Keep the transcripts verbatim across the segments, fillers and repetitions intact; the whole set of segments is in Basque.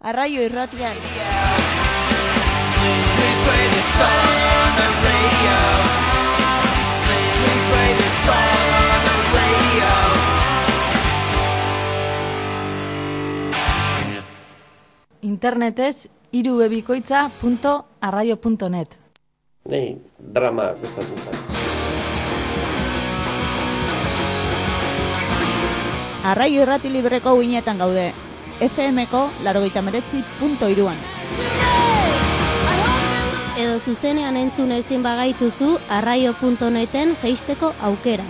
Arraio Irratian. Internetez irubebikoitza punto arraio punto net. Nei, drama gustatzen zait. Arraio Irrati libreko uinetan gaude. F M-ko laurogeita hemeretzi puntu hiruan. Edo zuzenean entzun ezin bagaituzu arraio punto neten jeisteko aukera.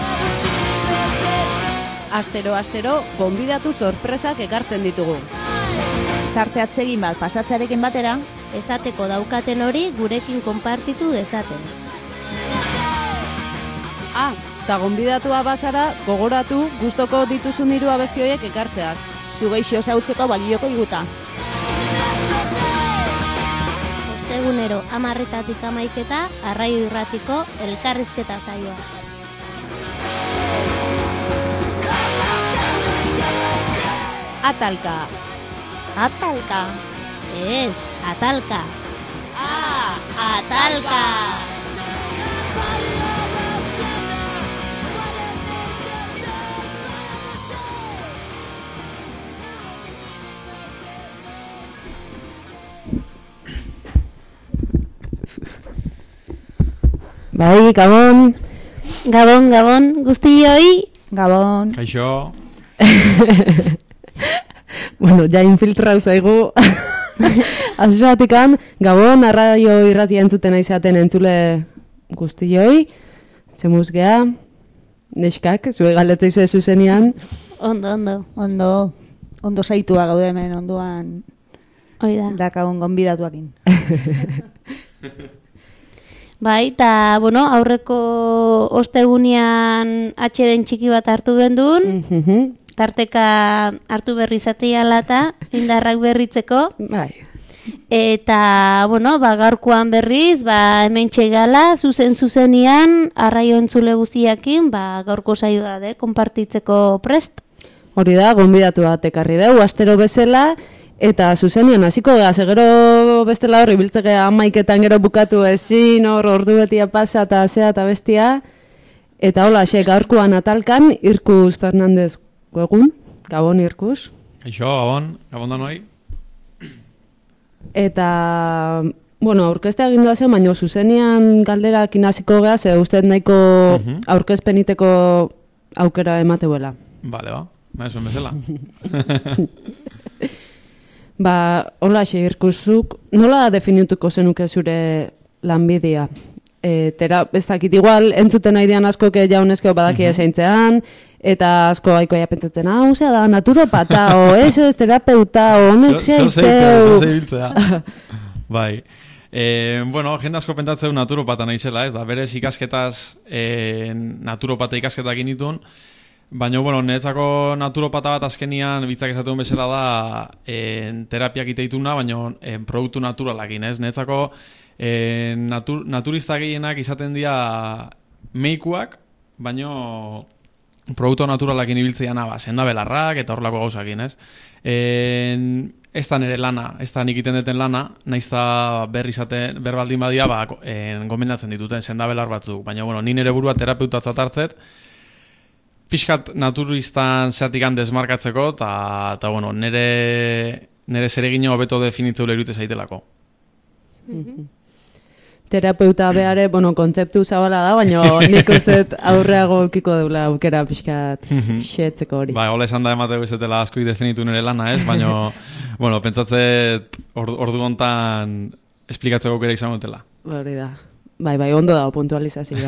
Astero astero gonbidatu sorpresak ekartzen ditugu. Tarte atsegin bat pasatzearekin batera, Esateko daukaten hori gurekin konpartitu dezaten. Ah, eta gonbidatua bazara, gogoratu gustoko dituzun hiru abesti horiek ekartzeaz. zu geixo zautzeko balioko iguta. Ostegunero hamarretatik hamaiketa Arraio Irratiko elkarrizketa saioa. Atalka. Atalka. Ez, atalka. Ah, atalka. Bai, Gabon. Gabon, Gabon, guztioi. Gabon. Kaixo. Bueno, ja infiltrau zaigu. Asoatikan, Gabon, Arraio Irratia entzuten aizaten entzule guztioi. Zemuz geha, neskak, zue galdetzeizu zuzenian. Ondo, ondo. Ondo, ondo zaitua gaude hemen, ondoan Oida. dakagun gonbidatuakin. Bai, eta, bueno, aurreko ostegunean atxeden txiki bat hartu gendun, Mhm. tarteka hartu berri zatea lata, indarrak berritzeko, Bai. eta, bueno, ba, gaurkoan berriz, ba, hemen txegala, zuzen zuzenian, arraio entzule guztiakin, ba, gaurko saioa de, konpartitzeko prest. Hori da, gonbidatu bat ekarri dugu, astero bezala, eta zuzenian hasiko geha, gero bestela horri biltzekea amaiketan gero bukatu ezin, hor ordu betia pasa eta zea eta bestia. Eta hola, xe, gaurkoan atalkan, Irkus Fernandez egun, Gabon Irkus. Kaixo, Gabon, Gabon da noi. Eta, bueno, aurkeztea egin duazen, baina zuzenian galderak inaziko geha, ze uste nahiko Mhm. aurkezpeniteko aukera emateuela. Bale, ba, ba, esuen bezala. Ba, hola, xe, Irkusuk, nola definituko zenuke zure lanbidea? E, tera, ez dakit, igual, entzuten nahi dian asko que jaunezkeo badaki ezaintzean, eta asko gaiko ja pentsatzen, hau, zea da, naturopata, o ez ez, terapeuta, o honek Zeo zeitzeu. zeibiltzea. Bai. Eh, bueno, jende asko pentatzeu naturopata naizela, ez da, berez ikasketaz eh, naturopata ikasketak initun, baina, bueno, niretzako naturopata bat azkenian bitzak esatuen bezala da eh, terapiak iteituna, baina eh, produktu naturalakin, ez? Niretzako eh, natur, naturista gehienak izaten dira meikuak, baina produktu naturalakin ibiltzeiana, ba, senda belarrak eta horrelako gauzakin, ez? Eh, ez da nire lana, ez da nik iten deten lana, nahiz da berri izaten, berbaldin badia, ba, en, gomendatzen dituten senda belar batzuk, baina, bueno, ni nire burua terapeutatzat hartzet, pixkat naturistan zeatikan desmarkatzeko, eta, bueno, nire, nire zeregina hobeto definitzeu lehirute zaitelako. Terapeuta behare, bueno, kontzeptu zabala da, baina nik uste aurreago eukiko deula aukera pixkat xetzeko hori. Ba, hola esan da emateko izetela askoi definitu nire lana, ez? Baina, bueno, pentsatzet ordu, ordu gontan esplikatzeko aukera izan dutela. Hori da. Bai, bai, ondo dago puntualizazioa.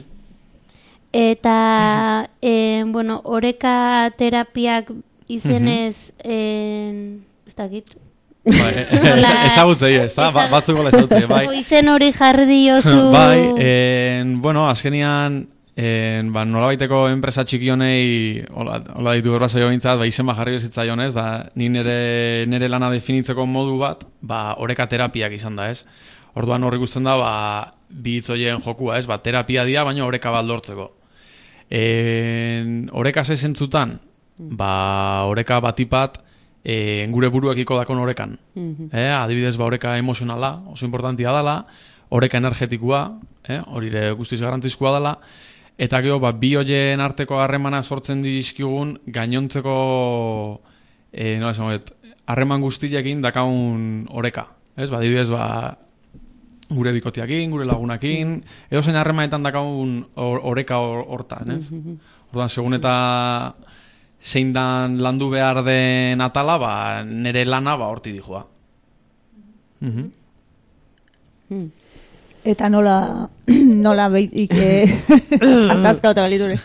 Eta, eh, bueno, oreka terapiak izenez, eh, ez dakit, Bai, ezagutzei, ez da? Ba- batzuk gola ezagutzei, bai. izen hori jarri diozu. Bai, en, bueno, azkenian, en, ba, nolabaiteko enpresa txiki honei, hola, hola ditu berba zaio bintzat, ba, izen bat jarri bezitzaion, ez, da, ni nire, nire lana definitzeko modu bat, ba, oreka terapiak izan da, ez. Orduan horrik guztien da, ba, bi hitz horien jokua, ez, ba, terapia dia, baina oreka bat lortzeko. En, oreka zezentzutan, ba, oreka batipat, e, gure buruekiko dakon orekan. Mhm. Eh, adibidez, ba, oreka emozionala, oso importantia dela, oreka energetikoa, eh, hori ere guztiz garrantzizkoa dela, eta gero, ba, bi hoien arteko harremana sortzen dizkigun gainontzeko, eh, nola esan horiet, harreman guztiekin dakaun oreka. Ez, ba, adibidez, ba, gure bikotiakin, gure lagunakin, edo zein harremanetan dakaun or, oreka hortan, ez? Ordan, segun eta zein dan landu behar den atala, ba, nire lana ba, horti dijoa. Mhm. Mm. Eta nola, nola behitik atazka eta galiture.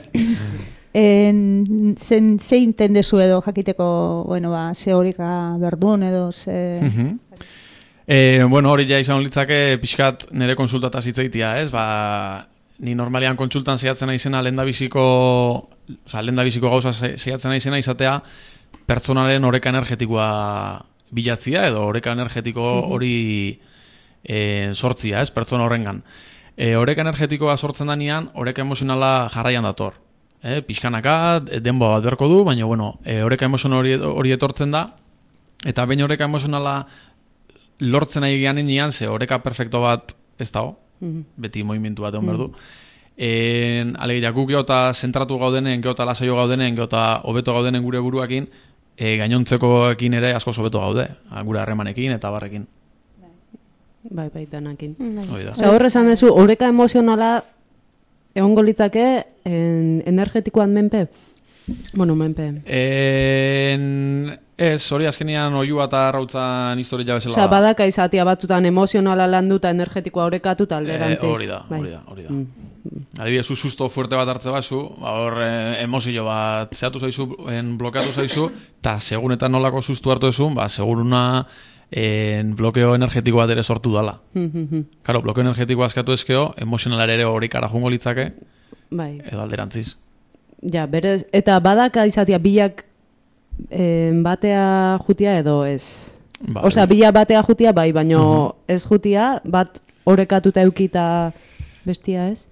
En, zen, zein tendezu edo jakiteko, bueno, ba, ze horika berdun edo, ze... Mhm. E, bueno, hori ja izan litzake pixkat nire konsultataz hitzaitia, ez? Ba, ni normalian kontsultan zehatzen naizena lehendabiziko, oza, lehendabiziko gauza zehatzen naizena izatea pertsonaren oreka energetikoa bilatzia edo oreka energetiko hori e, sortzia, ez? Pertsona horrengan. E, oreka energetikoa sortzen danean, oreka emozionala jarraian dator. E, pixkanaka, denboa bat beharko du, baina, bueno, e, oreka emozional hori, hori etortzen da, eta behin oreka emozionala lortzen nahi geanean, ze oreka perfecto bat ez dago, mm-hmm. beti movimentu bat egon behar du. Mm. Alegia, guk geota zentratu gaudenen, geota lasaio gaudenen, geota hobeto gaudenen gure buruakin, e, gainontzekoekin ere asko hobeto gaude, gure harremanekin eta barrekin. Bai, bai, danakin. Mm. Osa, horre esan dezu, oreka emozionala egongo litzake en, energetikoan menpe? Bueno, menpe. En... Ez, hori azkenian oiua eta arrautzan historia bezala da. Osa, badaka izatea batzutan emozionala landuta energetikoa orekatu talderantziz. E, hori da, hori da, hori da. Mm. Adibidez, zu susto fuerte bat hartze bazu, hor eh, emozio bat zehatu zaizu, en, blokeatu zaizu, eta segun eta nolako sustu hartu ezun, ba, seguruna en, blokeo energetiko bat ere sortu dala. Karo, blokeo energetikoa askatu ezkeo, emozionalare ere hori kara jungo litzake, bai. Edo alderantziz. Ja, berez, eta badaka izatea bilak en, batea jutia edo ez? Ba, Osea, bila batea jutia bai, baino uh-huh. ez jutia, bat orekatuta eukita bestia ez?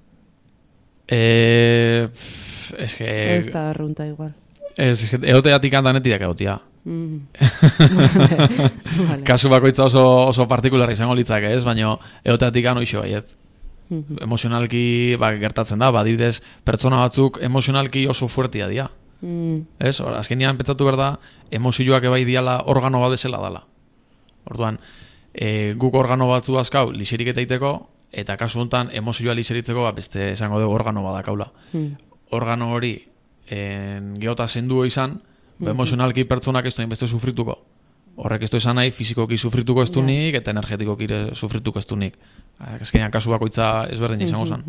Eh, es que... Ez da arrunta igual. Ez, es que egoteatik handanetiak egotia. Mm. vale, vale. Kasu bakoitza oso, oso partikularra izango litzake, ez? Baina egoteatik anoixo baiet. Mm-hmm. Emozionalki ba, gertatzen da, ba, adibidez, pertsona batzuk emozionalki oso fuertia dira. Mm. Ez, or, azkenean pentsatu behar da, emozioak ebai diala organo bat bezala dala. Orduan, e, guk organo batzu azkau liserik eta iteko, eta kasu honetan emozioa liseritzeko ba, beste esango dugu organo bat dakaula. Mm. Organo hori en, geota zenduo izan, mm-hmm. emozionalki pertsonak ez duen beste sufrituko. Horrek ez du izan nahi, fizikoki sufrituko ez dunik, eta energetikoki sufrituko ez dunik. Azkenean kasu bakoitza ezberdin izango zen.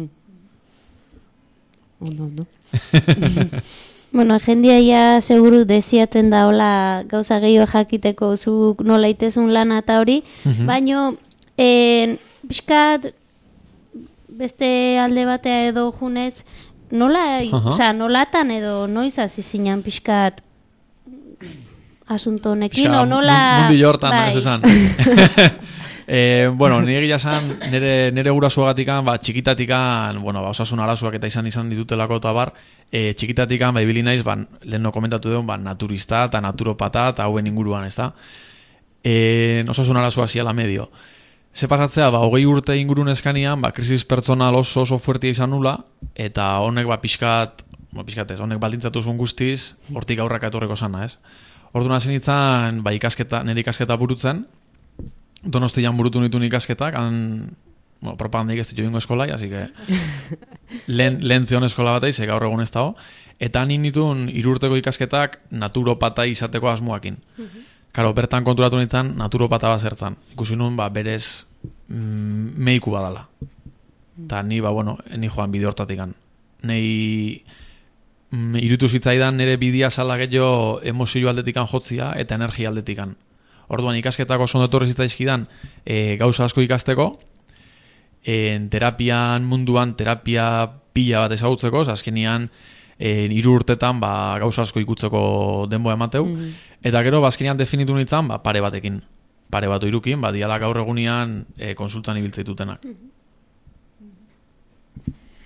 Ondo, ondo. Bueno, jendia ja seguru desiatzen da hola gauza gehiago jakiteko zuk nola itezun lana eta hori, mm-hmm. baino en, pixkat beste alde batea edo junez, nola, uh-huh. oza, nolatan edo noiz hasi zinan pixkat asunto honekin, o nola... Mundi jortan, bai. Ez esan. Eh, bueno, nire gila esan, nire, nire gurasuagatikan, ba, txikitatikan, bueno, ba, osasun arazoak eta izan izan ditutelako eta bar, e, txikitatikan, ba, ibili naiz, ba, lehen no komentatu duen, ba, naturista eta naturopata eta hauen inguruan, ez da? E, osasun arazoak ziala medio. Ze pasatzea, ba, hogei urte ingurun eskanian, ba, krisis pertsonal oso oso fuertia izan nula, eta honek, ba, pixkat, ba, pixkat ez, honek baldintzatu zuen guztiz, hortik aurraka etorreko sana, ez? Orduan hasi nintzen, ba, ikasketa, nire ikasketa burutzen, Donostian burutu nituen ikasketak, han, bueno, propagandik ez ditu bingo eskolai, así que lehen, lehen zion eskola bat eiz, gaur egun ez dago, eta han nituen irurteko ikasketak naturopata izateko asmoakin. Karo, bertan konturatu nintzen naturopata bat zertzan. Ikusi nuen, ba, berez mm, meiku badala. Eta ni, ba, bueno, ni joan bide hortatikan. Nei mm, irutu zitzaidan nire bidea zala gehiago emozio aldetikan jotzia eta energia aldetikan. Orduan ikasketak oso ondo etorri zitzaizkidan e, gauza asko ikasteko, e, terapian munduan terapia pila bat ezagutzeko, azkenean e, hiru urtetan ba, gauza asko ikutzeko denboa emateu, mm-hmm. eta gero bazkenean definitu nintzen ba, pare batekin, pare bat irukin, ba, diala gaur egunean e, konsultzan ibiltzea ditutenak.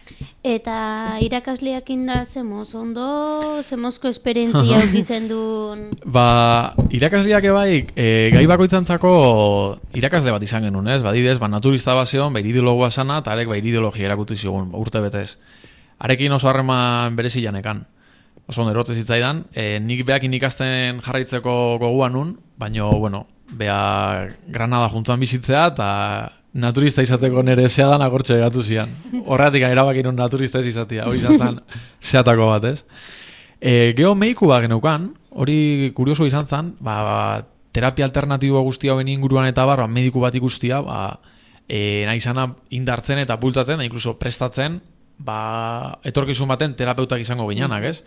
Eta irakasleak inda zemoz ondo, zemozko esperientzia aukizen duen? Ba, irakasleak ebai, e, gai bakoitzantzako irakasle bat izan genuen, ez? Badidez, ba, naturista bat zion, ba, irideologoa sana, eta arek ba, irideologia erakutsi zigun, ba, urte betez. Arekin oso harreman berezi janekan. Oso ondo erotze zitzaidan, e, nik behakin ikasten jarraitzeko goguan nun, baina, bueno, beha Granada juntzan bizitzea, eta naturista izateko nire zeadan agortxe egatu zian. Horretik erabakin un naturista ez izatea, hori izan zen zeatako bat, ez? E, Geho meiku bat geneukan, hori kurioso izan zen, ba, terapia alternatibo guztia hoben inguruan eta barra, mediku bat ikustia, ba, e, nahi zana indartzen eta bultzatzen, da inkluso prestatzen, ba, etorkizun baten terapeutak izango gineanak, ez?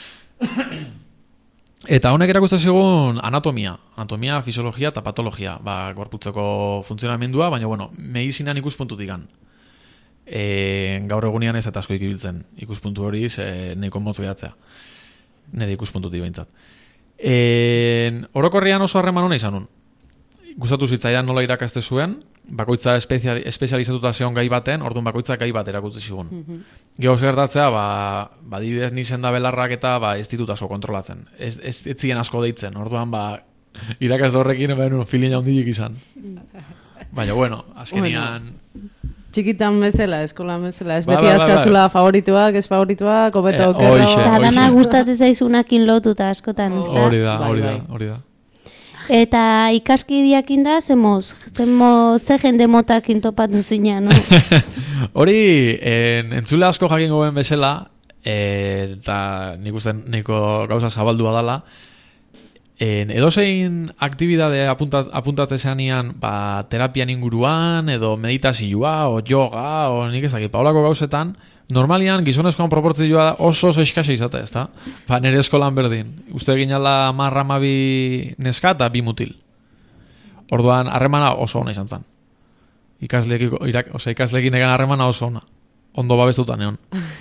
Eta honek erakusten zigun anatomia, anatomia, fisiologia eta patologia, ba, gorputzeko funtzionamendua, baina, bueno, medizinan ikuspuntutik gan. E, gaur egunean ez eta asko ikibiltzen ikuspuntu hori, ze nahiko motz gehatzea. Nire ikuspuntutik behintzat. E, orokorrian oso harreman hona izan nun. Gustatu zitzaidan nola irakaste zuen, bakoitza espezial, espezializatuta zeon gai baten, orduan bakoitza gai bat erakutsi zigun. Mm-hmm. Gehoz gertatzea, ba, ba dibidez nizen da belarrak eta ba, ez ditut asko kontrolatzen. Ez, ez, ez ziren asko deitzen, orduan ba, irakasle horrekin ben filin handilik izan. Baina, bueno, azkenian... Bueno, txikitan bezala, eskolan bezala, ez ba, beti ba, azkazula ba, ba. favorituak, ez favorituak, obeto eh, okerro... Eta dana gustatzen zaizunakin lotuta askotan, ez da? Hori da, hori da, hori da. Eta ikaskidiakin da, zemoz, zemoz, ze jende motakin topatu zina, no? Hori, en, entzule asko jakin goben bezala, e, eta nik uste niko gauza zabaldua dala, en, edozein aktibidade apuntat, apuntatzean ba, terapian inguruan, edo meditazioa, o yoga, o nik ez dakit, paolako gauzetan, normalian gizonezkoan proportzioa oso oso eskasa izate, ez da? Ba, nire eskolan berdin. Uste ginala marra mabi neska eta bi mutil. Orduan, harremana oso ona izan zen. Ikaslekin egan harremana oso ona. Ondo babestutan egon.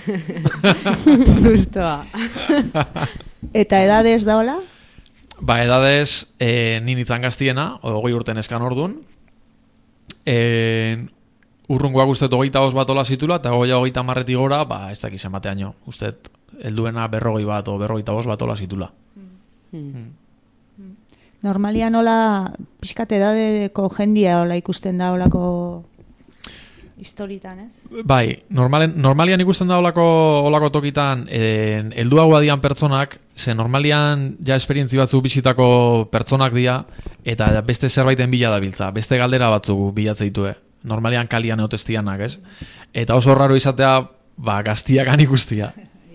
Justoa. Eta edades da hola? Ba, edades e, ninitzan gaztiena, ogoi urten eskan orduan. E, urrungoa guztet hogeita os bat ola zitula, eta goia hogeita marretik gora, ba, ez dakiz emateaino. Uztet, helduena berrogei bat o berrogeita os bat ola zitula. Mm. Mm. Normalian hola, pixkat edadeko jendia hola ikusten da holako historitan, ez? Bai, normalen, normalian ikusten da olako, olako tokitan en, helduagoa dian pertsonak, ze normalian ja esperientzi batzuk bizitako pertsonak dia, eta beste zerbaiten bila da biltza, beste galdera batzuk bilatze ditue. Normalian kalian eotestianak, ez? Eta oso raro izatea, ba, gaztiakan ikustia.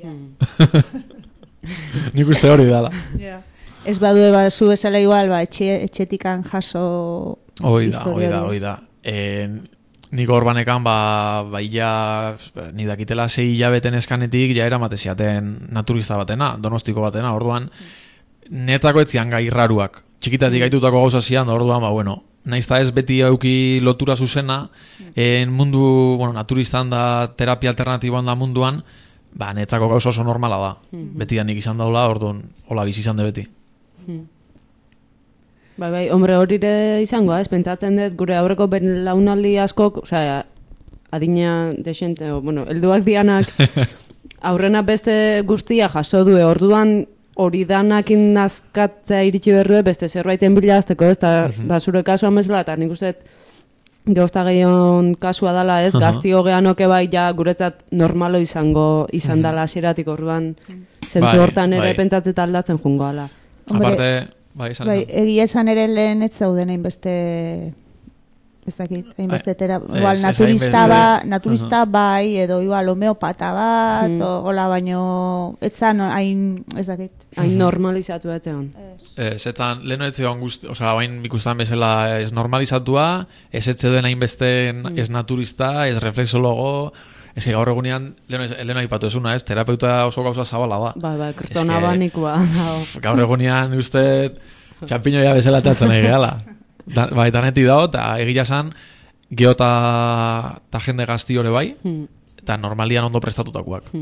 Nik uste hori dala. Yeah. Ez badue bazu esala igual, ba, etxe, etxetikan jaso... Hoi da, hoi da, hoi da. En, nik orbanekan, ba, ba illa, ni dakitela sei hilabeten eskanetik, ja eramate ziaten naturista batena, donostiko batena, orduan, netzako etzian gai raruak. Txikitatik gaitutako gauza zian, orduan, ba, bueno, naizta ez beti auki lotura zuzena, en mundu, bueno, naturistan da, terapia alternatiboan da munduan, ba, netzako gauza oso normala da. Mm-hmm. Beti da nik izan daula, orduan, hola bizi izan de beti. Mm. Bai, bai, hombre, horire izango, ez, pentsatzen dut, gure aurreko ben launaldi askok, osea, adina desente, o, bueno, helduak dianak, aurrena beste guztia jaso due, orduan, hori danakin nazkatzea iritsi berrue, beste zerbaiten bilazteko, ez, eta uh-huh. basure kasuan bezala, eta nik uste geozta gehion kasua dala, ez, uh-huh. gazti hogean oke bai, ja, guretzat normalo izango izan uh-huh. dala asieratik, orduan, zentu bai, hortan ere bai. Pentsatzeta aldatzen jungo ala. Aparte, bai, esan bai, egia esan ere lehen ez zauden hainbeste... Ez dakit, hainbeste tera... Igual, es, naturista, ba, naturista uh-huh. bai, edo igual, homeopata bat, mm. o, hola, baino... Ez zan, hain, ez dakit. Hain normalizatu etzean. Ez, ez zan, leheno etzean guzti... Osa, hain ikustan bezala ez normalizatua, ez etzeuden hainbeste mm. ez naturista, ez reflexologo... Ez que gaur egunean, leheno aipatu ezuna, ez, terapeuta oso gauza zabala da. Ba, ba, kristona banikua. Gaur egunean, uste, txampiñoia bezala tatzen nahi gehala. Da, bai, daneti dao, eta egia zan, geho eta jende gazti hori bai, eta normalian ondo prestatutakoak.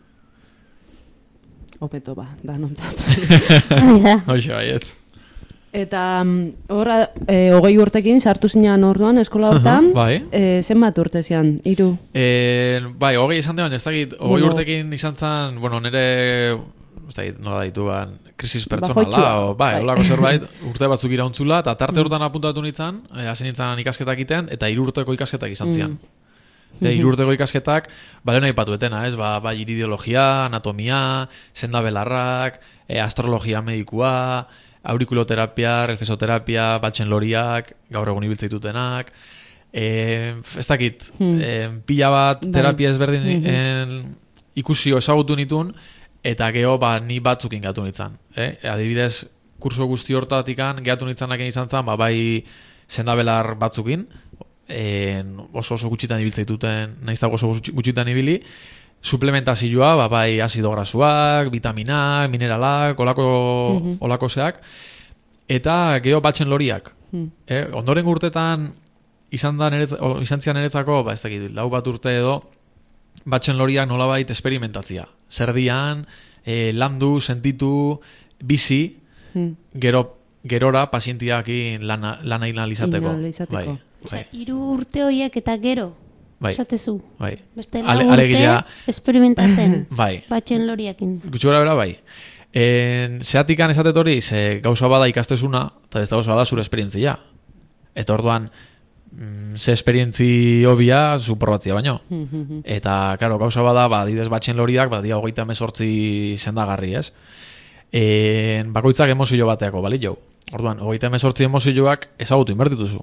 Opeto ba, da nontzat. Hoxe, baiet. Eta horra, e, hogei urtekin sartu zinean orduan eskola hortan, bai. e, zenbat urte zian, hiru? E, bai, hogei esan deban, ez dakit, hogei urtekin izan zen, bueno, nire, ez dakit, nola dituan, krisis pertsonala, o, bai, holako zerbait, urte batzuk irauntzula, eta tarte urtean apuntatu nintzen, e, hasi nintzen ikasketak iten, eta hiru urteko ikasketak izan zian. Mm. Hiru urteko ikasketak, ba, lehen aipatu etena, ez, ba, bai, iridiologia, anatomia, sendabelarrak, e, astrologia medikua, aurikuloterapia, reflexoterapia, batxen loriak, gaur egun ibiltzeitutenak, e, ez dakit, hmm. e, pila bat terapia ezberdin hmm. en, ikusio ezagutu nitun, eta geho ba, ni batzukin gatu nintzen. Eh? Adibidez, kurso guzti hortatikan, gehatu nintzenak izan zen, ba, bai sendabelar batzukin, en, oso oso gutxitan ibiltzeituten, nahiz dago oso gutxitan ibili, suplementazioa, ba, bai azido grasuak, vitaminak, mineralak, olako, mm-hmm. olako zeak, eta geho batxen loriak. Mm. Eh? Ondoren urtetan izan, da neretz, o, izan zian niretzako, ba, ez dakit, lau bat urte edo, batxen loriak nolabait esperimentatzia. Zer dian, eh, landu, sentitu, bizi, mm. gero, gerora pazientiakin lana, lana inalizateko. Inalizateko. Bai. Osea, hiru urte horiek eta gero. Bai. Esatezu. Bai. Beste lau urte alegia... esperimentatzen. Bai. Batxen loriakin. Gutxura bera bai. En, zeatikan esatet hori, ze gauza bada ikastezuna, eta ez da gauza bada zure esperientzia. Eta orduan, mm, ze esperientzi hobia, zuprobatzia baino. Eta, karo, gauza bada, ba, didez batxen loriak, ba, dia hogeita emezortzi sendagarri, ez? En, bakoitzak emozio bateako, bali jau. Orduan, hogeita emezortzi emozioak ezagutu inbertituzu.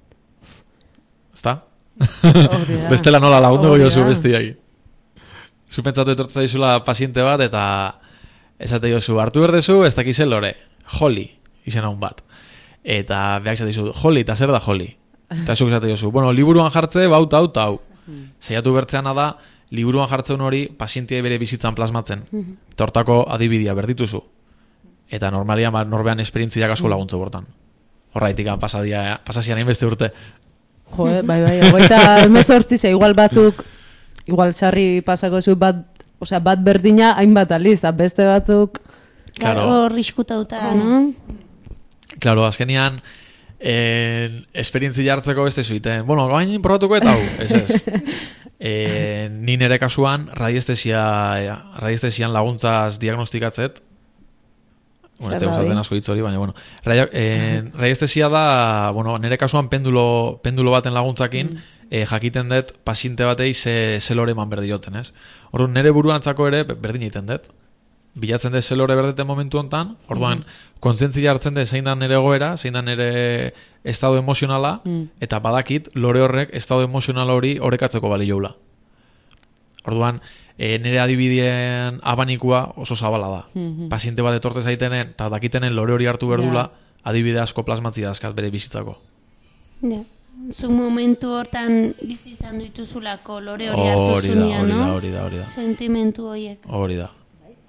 Ezta? Bestela nola lagundu goi oso bestiai. Zupentzatu etortza izula paziente bat eta esate jozu, hartu berdezu ez dakize lore, Holly izena un bat. Eta behak esate jozu, Holly, eta zer da Holly? Eta esuk esate jozu, bueno, liburuan jartze, baut, hau, hau. Saiatu bertzeana da, liburuan jartzen hori pazientia bere bizitzan plasmatzen. Eta hortako adibidea berdituzu. Eta normalian norbean esperientziak asko laguntzu bortan. Horraitik pasasian hain beste urte. Jo, bai, bai, goita emezortzi ze, igual batzuk, igual sarri pasako zu bat, osea, bat berdina hainbat aliz, beste batzuk... Claro, riskutauta, no? Claro, azkenian, eh, esperientzi jartzeko beste zuiten. Bueno, gain probatuko eta hau, ez ez. Eh, ni nere kasuan, radiestesia, radiestesian laguntzaz diagnostikatzet, bueno, ez gustatzen asko hitz hori, baina, bueno. Radio, eh, radiestesia da, bueno, nire kasuan pendulo, pendulo baten laguntzakin, mm. eh, jakiten dut paziente batei ze, ze lore eman berdi joten, ez? Orduan, nire buruantzako ere berdin egiten dut. Bilatzen dut ze lore berdeten momentu hontan, orduan, mm. kontzientzia hartzen dut zein da nire goera, zein da nire estado emozionala, mm. eta badakit, lore horrek estado emozional hori horrekatzeko bali joula. Orduan, e, nire adibideen abanikua oso zabala da. Mm-hmm. Paziente bat etorte zaitenen, eta dakitenen lore hori hartu berdula, yeah. adibide asko plasmatzia dazkat bere bizitzako. Ja. Yeah. Zu momentu hortan bizi izan dituzulako lore hori hartu zunean, no? Hori da, hori da. Sentimentu horiek. Hori da.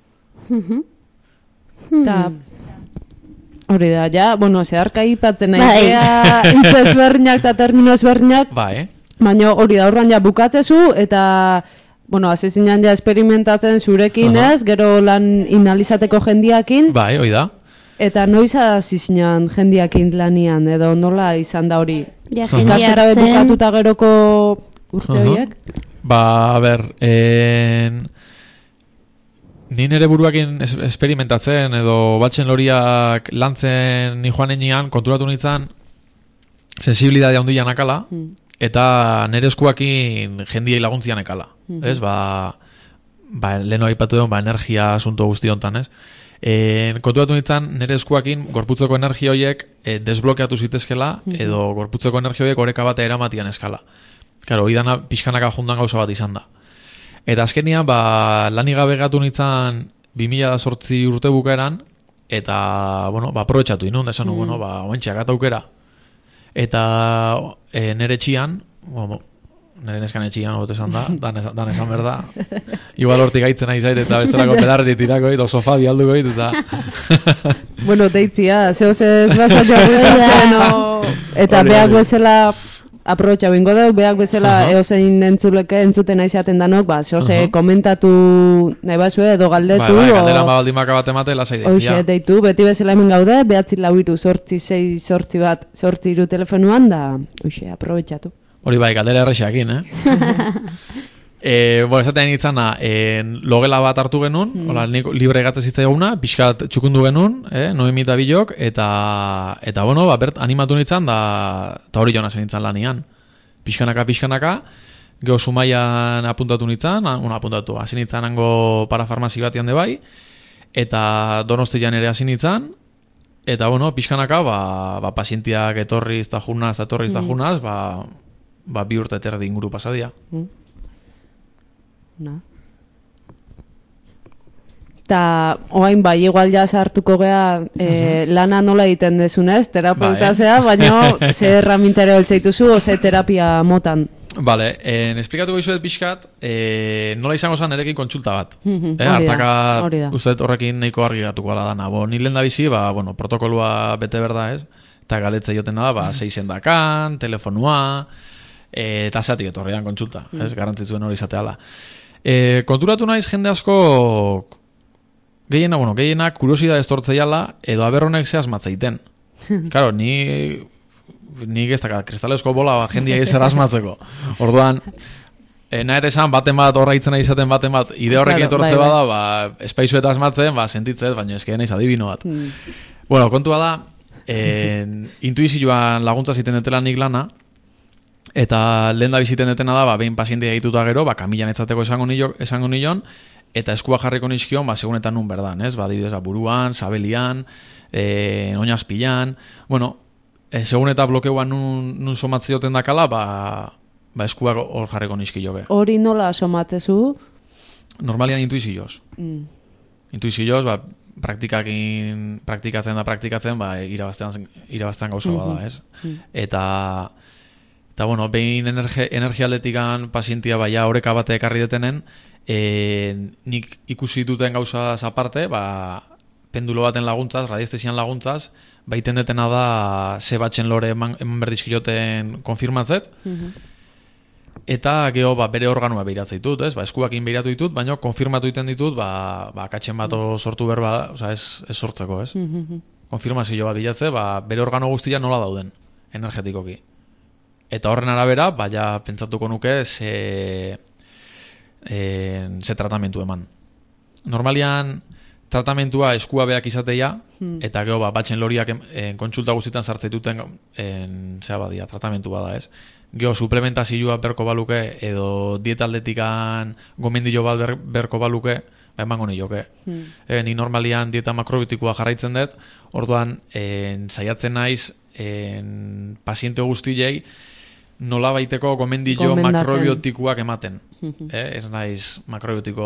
Eta, hori da, ja, bueno, zeharka ipatzen nahi, hitz ezberdinak eta termino ezberdinak, bai. Baina hori da, horran ja bukatzezu, eta... Bueno, hasi zinean ja esperimentatzen zurekin, uh-huh. ez, gero lan inalizateko jendiakin. Bai, hoi da. Eta noiz hasi zinean jendiakin lanian, edo nola izan da hori? Ja, jendia hartzen. Ikasketa bukatuta geroko urte horiek? Uh-huh. Ba, a ber, en... ni nire buruakin es- esperimentatzen, edo batxen loriak lantzen ni joan enean, konturatu nintzen, sensibilidadea handian akala, mm. eta nire eskuakin jendiei laguntzian ekala. Mm-hmm. Ez, ba, ba leheno aipatu duen, ba, energia asunto guzti hontan, ez? E, kontuatu nintzen, nire eskuakin gorputzeko energia horiek e, desblokeatu zitezkela, mm-hmm. edo gorputzeko energia horiek oreka batea eramatian eskala. Karo, hori dana pixkanaka jundan gauza bat izan da. Eta azkenian, ba, lanik gabe gatu nintzen bi mila zortzi urte bukaeran, eta, bueno, ba, aprobetxatu inun, esan, mm. bueno, ba, oentxeak ataukera. Eta e, nire txian, bueno, nire neskan etxian hobeto esan da, dan esan, dan esan berda. Igual hortik gaitzen nahi zait, eta bestelako pedarri tirako hit, o sofa bialduko hit, eta... Bueno, deitzia, zeo ez baza joa gustatzen, eta behak bezala aprobetxa bingo deu, behak bezala uh-huh. eozein entzuleke entzuten aizaten danok, ba, zoze uh-huh. komentatu nahi basue edo galdetu. Bai, bai, galdera baldimaka bat emate, lasai deitzia. Hoxe, deitu, beti bezala hemen gaude, behatzi lau iru, sortzi, sei, sortzi bat, sortzi iru telefonuan, da, hoxe, aprobetxatu. Hori bai, galdera errexeakin, eh? E, bueno, esaten itzana, e, logela bat hartu genuen, mm. hola, libre gatzez hitzaiguna, pixkat txukundu genuen, eh, Noemi eta bilok, eta, eta bueno, ba, bert, animatu nintzen, da, eta hori jona zen nintzen lanian. Pixkanaka, pixkanaka, geho Zumaian apuntatu nintzen, una apuntatu, hasi nintzen hango parafarmazi batian de bai, eta Donostian ere hasi nintzen, eta bueno, pixkanaka, ba, ba, pasientiak etorriz eta junaz, etorriz eta junaz, ba, ba, bi urte terdi inguru pasadia. Mm. Na. Ta, oain bai, igual ja sartuko gea e, lana nola egiten dezunez, terapeuta zea, baina ze erramintare holtzaituzu, o ze terapia motan. Vale, en esplikatuko izuet pixkat, e, nola izango zen erekin kontsulta bat. eh, hartaka, usteet horrekin nahiko argi gatuko ala dana. Bo, ni lehen da bizi, ba, bueno, protokolua bete berda ez, eta galetze joten da, ba, seizendakan, telefonua, e, eta zeatik etorrian kontsulta, ez, garrantzitsuen hori izateala. E, konturatu naiz jende asko gehiena, bueno, gehienak kuriosidade estortzeiala edo aberronek zehaz matzeiten. Claro, ni ni ez da kristalesko bola jendia ezer asmatzeko. Orduan, e, nahet esan baten bat horra itzen izaten baten bat ide horrekin etortze bai, bada, ba, espaizu eta asmatzen, ba, sentitzet, baina eske naiz adibino bat. Mm. Bueno, kontua da, en, intuizioan laguntza ziten detela nik lana, eta lehen da biziten detena da, ba, behin pazientia egituta gero, ba, kamilan etzateko esango, nio, esango nion, eta eskua jarriko nizkion, ba, segunetan nun berdan, ez? Ba, adibidez, ba, buruan, sabelian, e, oinazpilan, bueno, e, segun eta blokeuan nun, nun somatzioten dakala, ba, ba, eskua hor jarriko nizkio be. Hori nola somatzezu? Normalian intuizioz. Mm. Intuizioz, ba, praktikakin, praktikatzen da praktikatzen, ba, irabaztean, irabaztean gauza mm-hmm. bada, ez? Mm. Eta... Eta, bueno, behin energi, energialetikan pazientia baia horeka bate ekarri detenen, e, nik ikusi duten gauza aparte, ba, pendulo baten laguntzaz, radiestesian laguntzaz, baiten detena da ze batzen lore eman, eman berdizkioten konfirmatzet, mm-hmm. eta geho ba, bere organua behiratzen ditut, ez? Ba, eskuakin behiratu ditut, baina konfirmatu iten ditut, ba, ba katxen bat sortu berba, oza, ez, ez sortzeko, ez? Mm-hmm. Konfirmazio bat bilatze, ba, bere organo guztia nola dauden, energetikoki. Eta horren arabera, baina pentsatuko nuke ze, e, ze tratamentu eman. Normalian, tratamentua eskua beak izateia, hmm. eta gero ba, batxen loriak en, en, kontsulta guztietan sartzetuten zea badia, tratamentu bada ez. Gero suplementazioa berko baluke, edo dietaldetikan gomendio bat ber, berko baluke, ba, emango nioke. Hmm. E, ni normalian dieta makrobiotikoa jarraitzen dut, orduan en, saiatzen naiz en, paziente guztiei, nola baiteko gomendio makrobiotikoak ematen. eh, ez naiz makrobiotiko...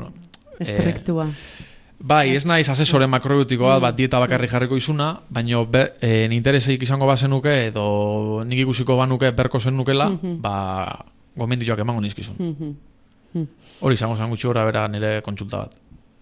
Estriktua. Eh, bai, ez naiz asesore makrobiotikoa, bat dieta bakarri jarriko izuna, baina eh, intereseik izango bazenuke, edo nik ikusiko banuke berko zen nukela, ba, gomendioak emango nizkizun. Hori izango zen gutxi gora bera nire kontsulta bat.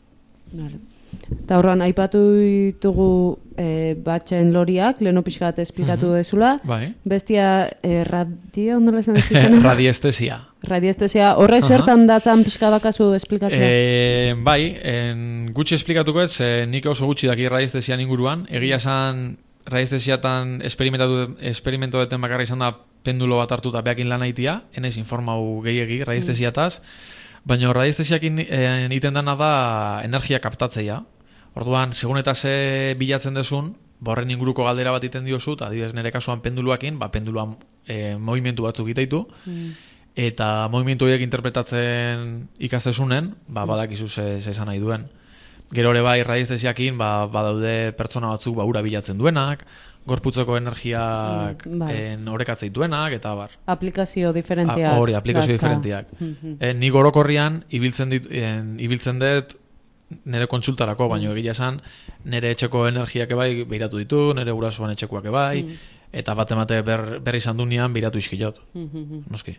Vale. Eta horran, aipatu ditugu e, batxen loriak, leheno pixkat esplikatu uh-huh. dezula. Bai. Bestia, e, radio, ondola esan dezizena? Radiestesia. Radiestesia. Horre uh-huh. zertan datzan pixka bakazu esplikatzea? E, bai, en, gutxi esplikatuko ez, e, nik oso gutxi daki radiestesian inguruan. Egia esan, radiestesiatan esperimento deten bakarra izan da pendulo bat hartu eta behakin lan haitia, enez informau gehiagi radiestesiataz. Mm. Baina radiestesiakin egiten dana da energia kaptatzeia. Orduan, segun eta ze bilatzen desun, horren inguruko galdera bat iten diozu, eta adibidez nire kasuan penduluakin, ba, penduluan e, movimentu batzuk itaitu, mm. eta movimentu horiek interpretatzen ikastezunen, ba, badakizu ze, ze esan nahi duen. Gero ere bai, radiestesiakin, ba, badaude pertsona batzuk ba, ura bilatzen duenak, gorputzeko energiak mm, orekatzei duenak, eta bar. Aplikazio diferentiak. Hori, aplikazio diferentiak. Mm-hmm. E, nik orokorrian, ibiltzen, dit, en, ibiltzen dut nire kontsultarako, baina egia esan, nire etxeko energiak ebai behiratu ditu, nire gurasoan etxekoak ebai, mm. eta bat emate ber, berri izan dunean behiratu izkilot. Mm-hmm. Noski.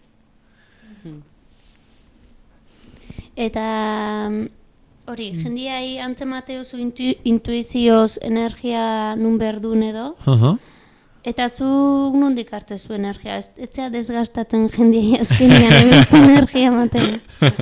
Mm. Eta... Hori, mm. jendiai antzemateozu intu, intuizioz energia nun berdun edo. Uh-huh. Eta zuk nondik hartzezu energia? Ez etzea desgastatzen jendei azkenean emezte energia ematen.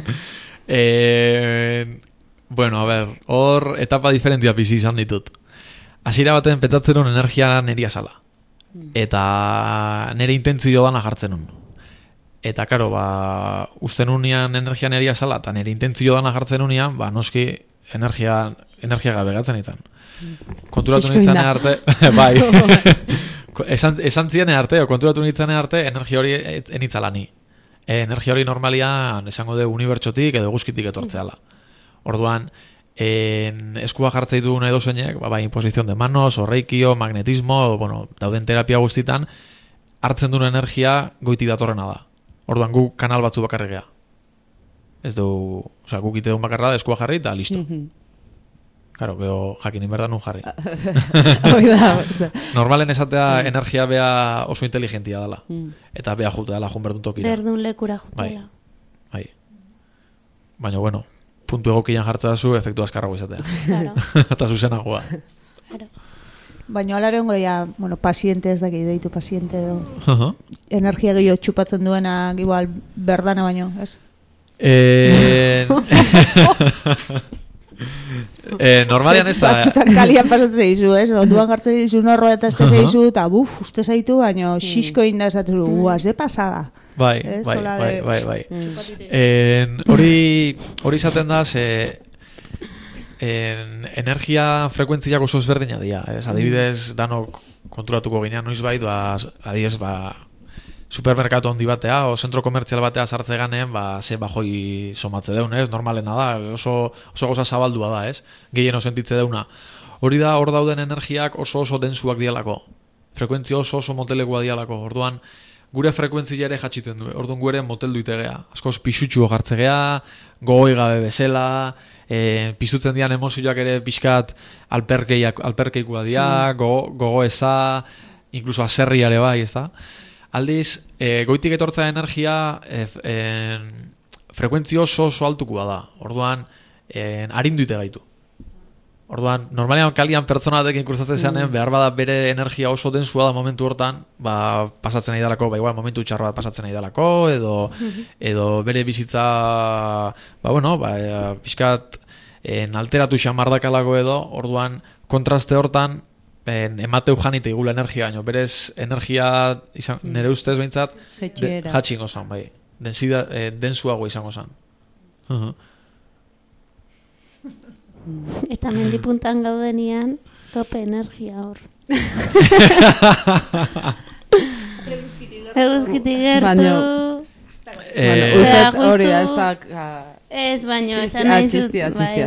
eh, bueno, a ver, hor etapa diferentia bizi izan ditut. Hasiera baten pentsatzen hon energia neria zala. Eta nire intentzio dana jartzen nun. Eta, karo, ba, usten unian energia neria zala, eta nire intentzio dana jartzen unian, ba, noski energia, energia gabe gatzen izan. Konturatu nintzen arte, bai, esan, esan ziren arte, o konturatu nintzen arte, energia hori enitzala ni. E, energia hori normalian, esango de unibertsotik edo guzkitik etortzeala. Orduan, en eskua jartzei duguna edo zeinek, ba, ba, imposizion de manos, o reikio, magnetismo, o, bueno, dauden terapia guztitan, hartzen duen energia goiti datorrena da. Orduan gu kanal batzu bakarri gea. Ez du, osea, guk ite duen bakarra da eskua jarri eta listo. Karo, gero jakin inberda nun jarri. Normalen esatea energia bea oso inteligentia dela. Eta bea jute dela jun berdun tokira. Berdun lekura jutela. Bai. Baina, bueno, puntu egokian jartza zu efektu azkarrago izatea. Claro. Eta zuzenagoa. Claro. Baina hola erongo ya, bueno, paziente ez daki deitu paziente edo. Uh-huh. Energia gehiago txupatzen duena igual berdana baino, ez? Eh... eh, normalian ez da... Batzutan kalian pasatzen zaizu, ez? Onduan gartzen dizu norro eta ez zaizu, eta buf, uste zaitu, baina xisko inda esatzen du, guaz, de pasada. Bai, bai, bai, bai, bai. Hori hori izaten da, ze... En, energia frekuentziak oso ezberdina dira, ez? Adibidez, danok konturatuko ginean noiz bait, ba, adibidez, ba, supermerkatu handi batea, o zentro komertzial batea sartze ganen, ba, ze bajoi somatze deun, ez? Normalena da, oso, oso goza zabaldua da, ez? Gehieno sentitze deuna. Hori da, hor dauden energiak oso oso densuak dialako. Frekuentzia oso oso motelekoa dialako. Orduan, gure frekuentzia ere jatxiten du. Orduan gu ere moteldu itegea. Askoz pixutxu jartzegea, gogoi gabe bezala, e, pizutzen dian emozioak ere pixkat alperkeiak, alperkeikoa dia, mm. gogo, gogo eza, inkluso aserriare bai, ez da? Aldiz, e, goitik etortza energia e, e, frekuentzia oso oso altukoa da. Orduan, e, arindu ite gaitu. Orduan, normalean kalian pertsona batekin kursatzen zeanen, mm. behar bada bere energia oso densua da momentu hortan, ba, pasatzen nahi dalako, ba, igual, momentu txarra bat pasatzen nahi dalako, edo, edo bere bizitza, ba, bueno, ba, pixkat en, alteratu xamardakalako edo, orduan, kontraste hortan, en, emateu janite igula energia, baino, berez energia, izan, mm. nire ustez behintzat, jatxingo zan, bai, densida, eh, densuago izango zan. Uh-huh. Eta mendipuntan gaudenian, tope energia hor. Eguzkiti gertu. Hori da, ez da... Ez, baino, esan nahi zut. Txistia, txistia.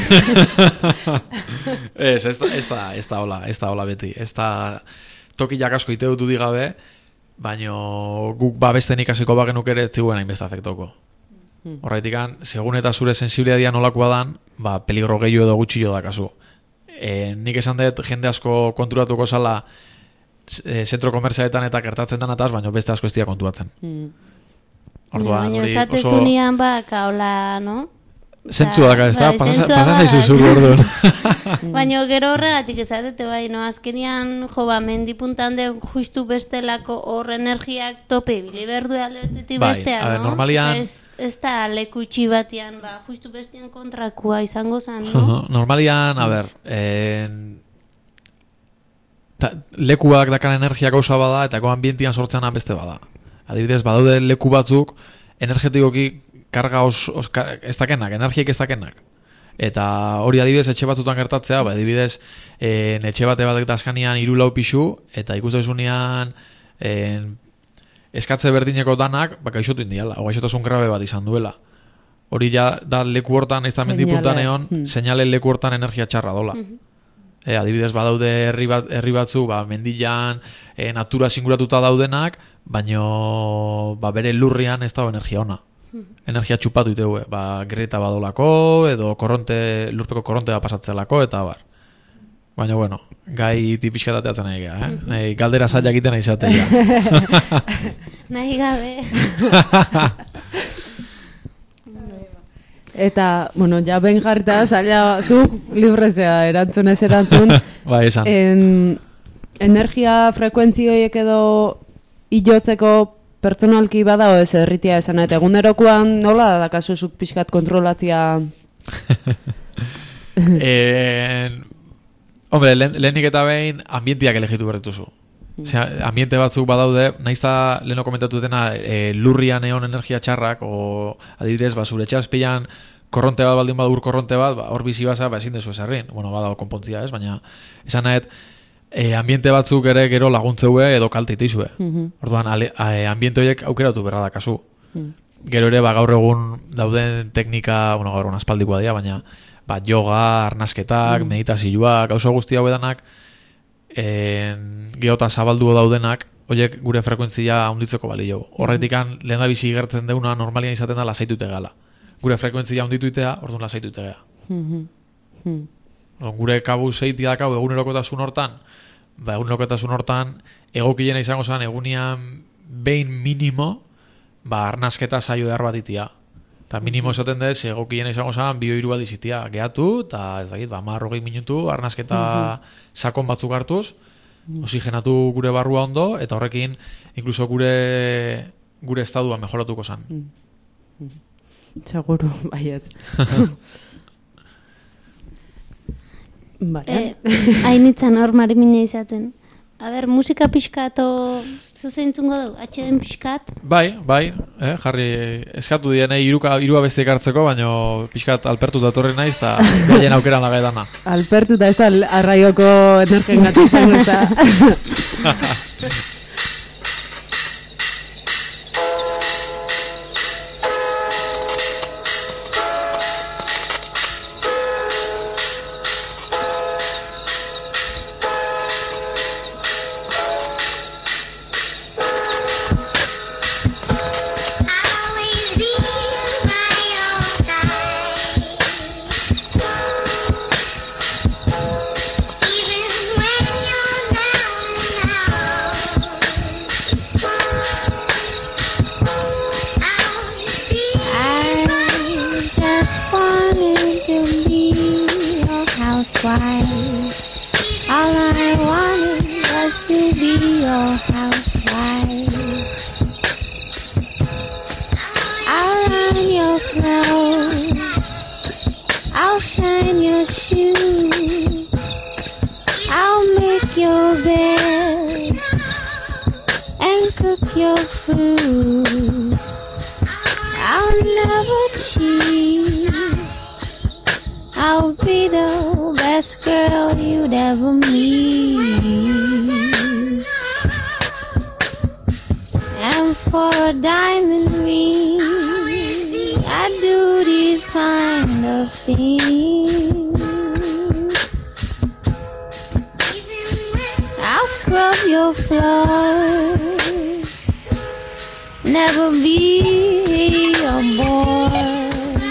Ez, ez da hola, ez da hola beti. Ez da tokiak asko ite dutu digabe, baino guk babesten ikasiko bagenuk ere etziguen hainbeste afektoko. Horretikan, segun eta zure sensibilidadia nolakoa dan, ba, peligro gehiago edo gutxillo dakazu. E, nik esan dut jende asko konturatuko zala e, zentro komerzialetan eta gertatzen danataz, baina beste asko ez dira kontuatzen. Mm. Orduan, baina esatezunian oso... baka, hola, no? Zentzu daka, ez da? Pasa zaizu zuru, orduan. Baina gero horregatik esatete, bai, no? Azkenean, jo, ba, mendipuntan de justu bestelako hor energiak tope bili berdu aldetetik bai, bestea, a ver, no? Normalian... Ez, ez da leku itxi batian, ba, justu bestean kontrakua izango zen, no? Uh-huh. Normalian, a ber, en... Ta, lekuak dakan energia gauza bada, eta ambientian sortzena beste bada. Adibidez, badaude leku batzuk, energetikoki karga os, os, ez dakenak, energiek ez dakenak. Eta hori adibidez etxe batzutan gertatzea, ba, adibidez en, etxe bate batek dazkanian hiru lau pixu, eta ikustezunean eskatze berdineko danak, baka isotu indiala, o gaixotasun grabe bat izan duela. Hori ja, da leku hortan, ez da mendipuntan egon, hmm. seinale leku hortan energia txarra dola. Hmm. E, adibidez, badaude herri, bat, herri batzu, ba, mendilan, e, natura singuratuta daudenak, baino ba, bere lurrian ez dago energia ona. Energia txupatu itegue, ba, greta badolako, edo korronte, lurpeko korronte bat pasatzelako, eta bar. Baina, bueno, gai tipiskatateatzen nahi gea, eh? Nahi, galdera zailak egiten nahi zatea. Nahi gabe. Eta, bueno, ja ben jarrita zaila, zuk librezea erantzun ez erantzun. Ba, esan. En, energia frekuentzioiek edo ilotzeko pertsonalki badao ez erritia esan, eta egunerokoan nola dakazuzuk pixkat kontrolatzia? eh, hombre, lehen, lehenik eta behin ambientiak elegitu berretuzu. Osea, ambiente batzuk badaude, naizta leheno komentatu dena e, lurrian egon energia txarrak, o adibidez, ba, zure etxazpilan korronte bat baldin badu ur korronte bat, ba, hor bizi baza, ba, ezin dezu esarrin. Bueno, badago konpontzia ez, baina esan nahet, e, ambiente batzuk ere gero laguntzeue edo kalte iteizue. Mm-hmm. Orduan, ale, e, ambiente horiek aukeratu berra da kasu. Mm. Gero ere, ba, gaur egun dauden teknika, bueno, gaur egun aspaldikoa dira, baina ba, yoga, arnasketak, mm. meditazioak, gauza guzti hau edanak, en, geota zabaldu daudenak, horiek gure frekuentzia handitzeko balio. Horretikan, lehen da bizi gertzen deuna normalian izaten da lasaitute gala. Gure frekuentzia handituitea, orduan lasaitute gea. Mm-hmm. Gure kabu zeitia dakau egunerokotasun hortan, ba, egunerokotasun hortan, egokiena izango zen, egunian behin minimo, ba, arnasketa saio behar bat itia. Eta minimo esaten dez, egokiena izango zen, bio hiru aldiz itia gehatu, eta ez dakit, ba, marrogei minutu, arnasketa mm-hmm. sakon batzuk hartuz, oxigenatu gure barrua ondo, eta horrekin, inkluso gure gure estadua mejoratuko zen. Mm-hmm. Seguro, baiet. Vale. Eh, hainitzen hor marimina izaten. A ber, musika pixkato zuzentzungo du, atxeden pixkat? Bai, bai, eh, jarri eskatu dienei iruka, irua bestiek hartzeko, baina pixkat alpertu datorri naiz, eta behien aukeran laga edana. Alpertu da ez da arraioko energien gati izango ez da. All I wanted was to be your housewife. I'll run your clothes, I'll shine your shoes, I'll make your bed and cook your food. I'll never cheat, I'll be the best girl you'd ever meet. And for a diamond ring, I do these kind of things. I'll scrub your floor, never be a bore.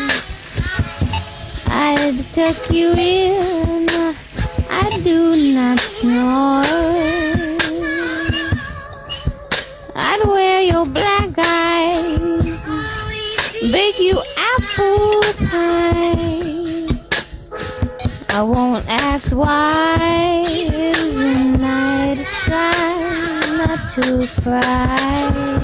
I'd tuck you in, I do not snore. I'd wear your black eyes, bake you apple pies. I won't ask why, and I'd try not to cry.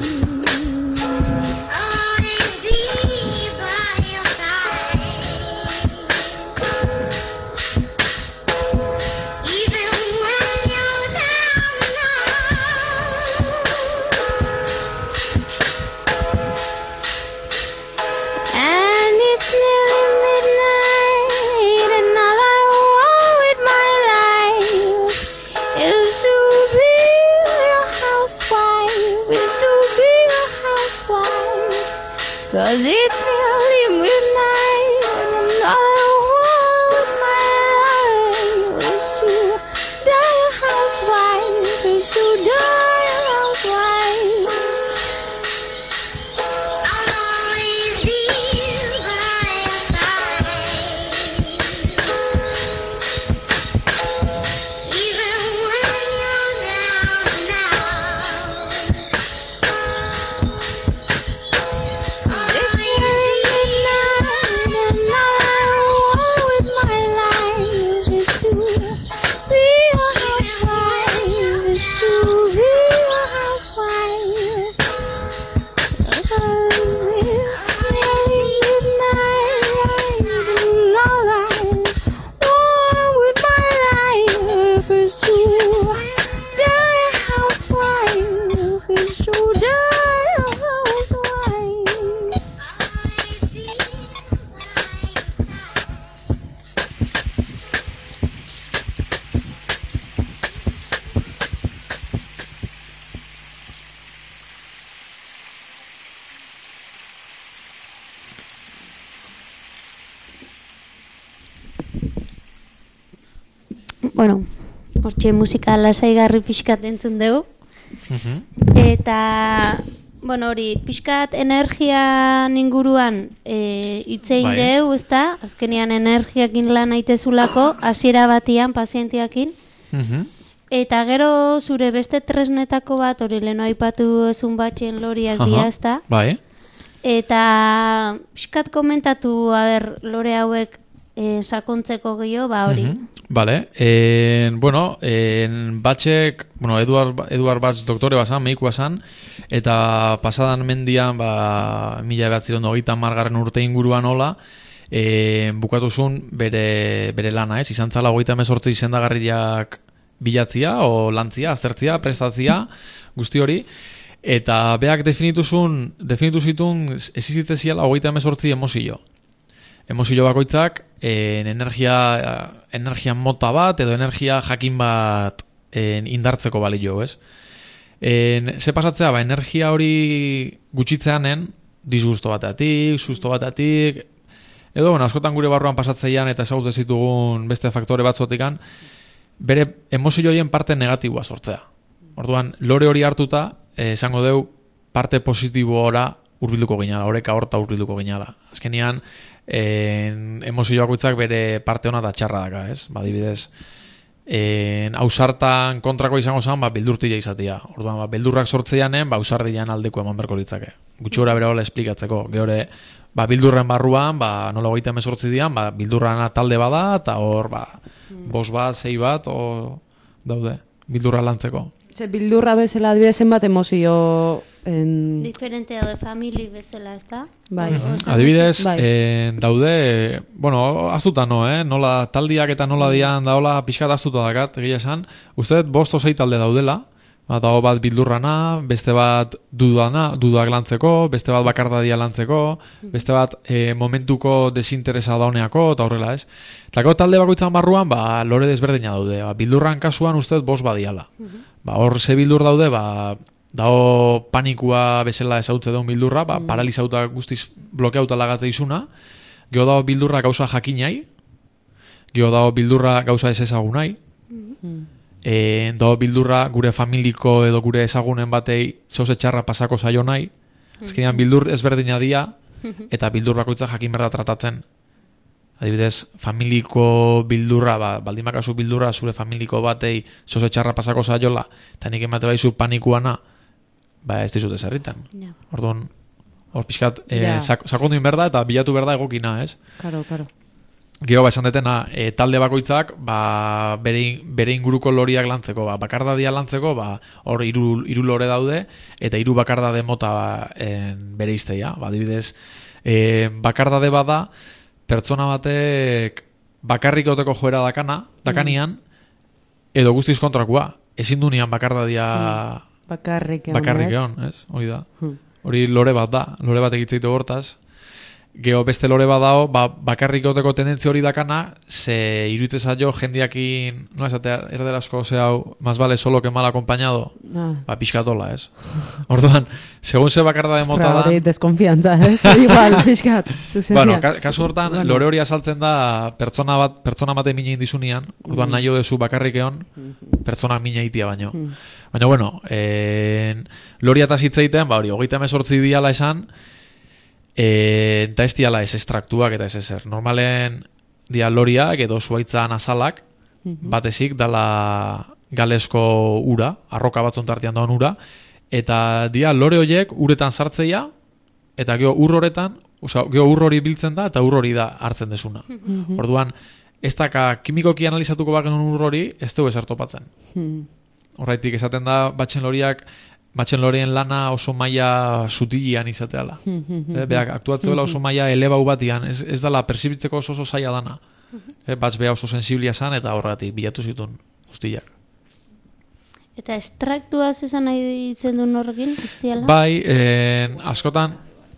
Cause it's nearly midnight and all I want with my life is to die a housewife, is to die a housewife. I'll always be by your side, even when you're down now. Be a housewife. bueno, hortxe musika lasaigarri pixkat entzun dugu. Eta, bueno, hori, pixkat energian inguruan hitzein e, dugu, ezta? Azkenean energiakin lan aitezulako, hasiera batian, pazientiakin. Eta gero zure beste tresnetako bat, hori leheno aipatu ezun batxen loriak dia, ezta? Bai. Eta pixkat komentatu, haber, lore hauek e, sakontzeko gehiago, ba hori. Vale, en, bueno, en Batxek, bueno, Eduard, Eduard Batx doktore basan, mediku basan, eta pasadan mendian, ba, mila ebatziron hogeita margarren urte inguruan hola, e, bukatuzun bere, bere lana, ez? Izan zala hogeita emezortzi izendagarriak bilatzia, o lantzia, aztertzia, prestatzia, guzti hori, eta beak definituzun, definituzitun ezizitze ziala hogeita emezortzi emozio. Emozio bakoitzak en, energia, energia mota bat edo energia jakin bat en, indartzeko balio, ez? En, ze pasatzea, ba, energia hori gutxitzeanen, disgusto bateatik, susto bateatik, edo, bueno, askotan gure barruan pasatzeian eta ezagut zitugun beste faktore batzotikan, bere emozio horien parte negatiboa sortzea. Orduan, lore hori hartuta, eh, esango deu, parte positibo ora urbilduko ginala, horeka horta urbilduko ginala. Azkenean, en, emozio bakoitzak bere parte ona da txarra daka, ez? Ba, adibidez, en, ausartan kontrako izango zen, ba, bildurtia izatea. Orduan, ba, bildurrak sortzeanen, ba, ausardian aldeko eman berko litzake. Gutxi gora bere hola esplikatzeko. Gehore, ba, bildurren barruan, ba, nola goita emezortzi dian, ba, bildurrana talde bada, eta hor, ba, bos bat, sei bat, o, daude, bildurra lantzeko. Ze bildurra bezala adibidez zenbat emozio en... diferentea de famili bezala, ez da? Bai. Adibidez, bai. En, daude, bueno, azuta no, eh? Nola taldiak eta nola dian daola pixkat azuta dakat, egia esan. Uste bost osei talde daudela, dago bat bildurrana, beste bat dudana, dudak lantzeko, beste bat bakardadia lantzeko, beste bat e, momentuko desinteresa dauneako, eta horrela, ez? Eta talde bakoitzan barruan, ba, lore desberdina daude. Ba, bildurran kasuan uste bost badiala. Ba, hor ze bildur daude, ba, dago panikua bezala ezautze daun bildurra, ba, paralizauta guztiz blokeauta lagatze izuna, geho dago bildurra gauza jakinai, geho dago bildurra gauza ez ezagunai, e, dago bildurra gure familiko edo gure ezagunen batei zoze txarra pasako zaio nahi, ezkenean bildur ezberdina dia, eta bildur bakoitza jakin berda tratatzen. Adibidez, familiko bildurra, ba, baldin bakazu bildurra zure familiko batei zoze txarra pasako zaiola, eta nik emate baizu panikuana, ba ez dizute zerritan. Yeah. Orduan, hor pixkat, eh, yeah. sak, sakondu inberda eta bilatu berda egokina, ez? Karo, karo. Gero, ba, esan detena, e, talde bakoitzak, ba, bere, bere inguruko loriak lantzeko, ba, bakardadia lantzeko, ba, hor hiru hiru lore daude, eta hiru bakardade mota ba, en, bere izteia. Ba, adibidez, e, bakardade bada, pertsona batek bakarrik oteko joera dakana, dakanian, edo guztiz kontrakua. Ezin du nian bakardadia mm. bakarrik egon, bakarrik egon, ez? Hori da. Hori lore bat da, lore bat egitzeite hortaz. Geo beste lore bat dao, ba, bakarrik oteko tendentzia hori dakana, ze iruditzen zaio jendiakin, no esatea, erderasko, ze hau, más vale solo que mal acompañado, ah. ba, pixkatola, ez? Orduan, segun ze bakarda de mota da... Hori deskonfiantza, ez? Igual, pixkat, zuzenia. Bueno, ka, kasu hortan, bueno. Lore hori azaltzen da pertsona bat, pertsona bate mina indizunian, orduan mm. nahi dezu bakarrik egon, pertsona mina itia baino. Mm. Baina, bueno, en, lori ataz hitzeiten, ba, hori, hogeita emezortzi diala esan, E, eta ez diala ez estraktuak eta ez ezer. Normalen dia loriak edo zuaitzan azalak mm-hmm. batezik dala galesko ura, arroka batzon tartean daun ura, eta dia lore horiek uretan sartzeia, eta geho ur horretan, oza, geho ur hori biltzen da, eta ur hori da hartzen desuna. Mm-hmm. Orduan, ez daka kimikoki analizatuko baken ur hori, ez dugu ezer topatzen. Mm-hmm. Horraitik esaten da, batxen loriak, Batxen loreen lana oso maila sutilian izateala. e, beak aktuatzeola oso maila elebau batian, ez, ez dala persibitzeko oso oso zaila dana. e, batz beha oso sensiblia zan eta horregatik bilatu zituen guztiak. Eta estraktuaz esan nahi ditzen duen horrekin, guztiala? Bai, en, askotan...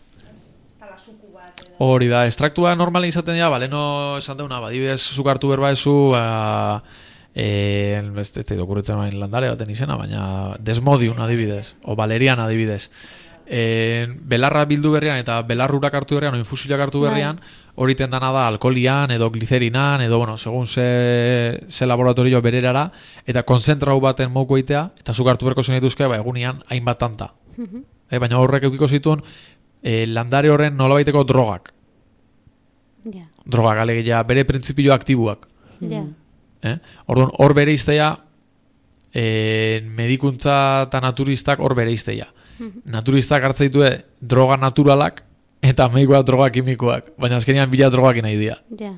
Hori da, estraktua normalen izaten dira, baleno esan deuna, badibidez zukartu berba ezu... Uh, Eh, beste ez dokurritzen orain landare baten izena, baina Desmodium adibidez, o Valerian adibidez. E, belarra bildu berrian eta belarrurak hartu berrian, o infusioak hartu berrian, hori tendana da alkolian edo glizerinan edo, bueno, segun ze, ze laboratorio bererara, eta konzentrau baten moku eitea, eta zuk hartu berko zen dituzke, ba, egunian hainbat tanta. E, baina horrek eukiko zituen, e, landare horren nolabaiteko drogak. Ja. Drogak, alegia, bere printzipio aktibuak. Ja. Eh? Orduan, hor bere iztea, e, medikuntza eta naturistak hor bere iztea. Naturistak hartzen ditue droga naturalak eta medikoak droga kimikoak, baina azkenean bila drogak nahi dira. Ja.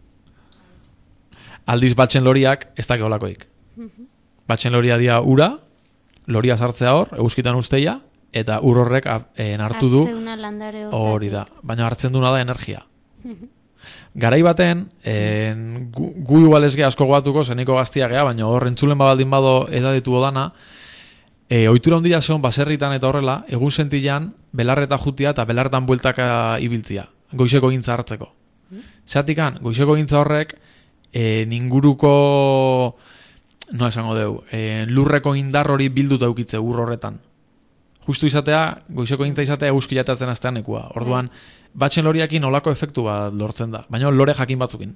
Aldiz batzen loriak ez da geolakoik. Batzen loria dia ura, loria sartzea hor, euskitan usteia, eta ur horrek en, hartu du hori da, baina hartzen duna da energia. Garai baten, en, gu, gu igual ez geha asko goatuko, zeniko gaztia geha, baina hor entzulen babaldin bado edaditu odana, e, oitura handia zeon baserritan eta horrela, egun sentilan belarreta jutia eta belarretan bueltaka ibiltzia, goizeko gintza hartzeko. Zatikan, goizeko gintza horrek, e, ninguruko, no esango deu, e, lurreko indar hori bildu daukitze ur horretan. Justu izatea, goizeko gintza izatea eguzki jatatzen aztean nekua. Orduan, batzen loriakin olako efektu bat lortzen da, baina lore jakin batzukin.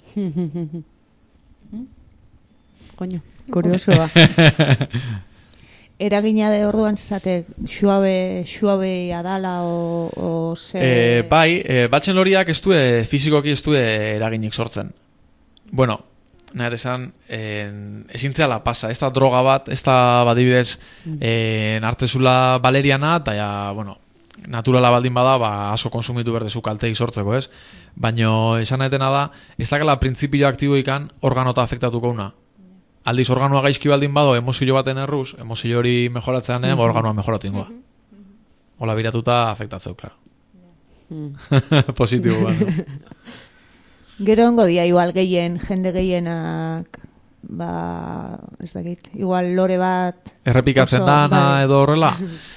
Koño, kuriosoa. Eragina de orduan zate suabe, suabe adala o, o ze... E, bai, e, batzen loriak ez due, fizikoki ez due eraginik sortzen. Bueno, nahi esan, ezintzea la pasa, ez da droga bat, ez da badibidez en, hartzezula valeriana, eta ja, bueno, naturala baldin bada, ba, asko konsumitu berdezu kalteik sortzeko, ez? Baina esan nahetena da, ez dakela printzipio aktiboikan organota afektatuko una. Aldiz organoa gaizki baldin bado, emozio baten erruz, emozio hori mejoratzean mm -hmm. organoa mejoratu ingoa. Mm -hmm. Ola biratuta afektatzeu, klaro. Mm. Positibo, ba. Gero ongo dia, igual gehien, jende gehienak, ba, ez dakit, igual lore bat... Errepikatzen dana bai. Edo horrela.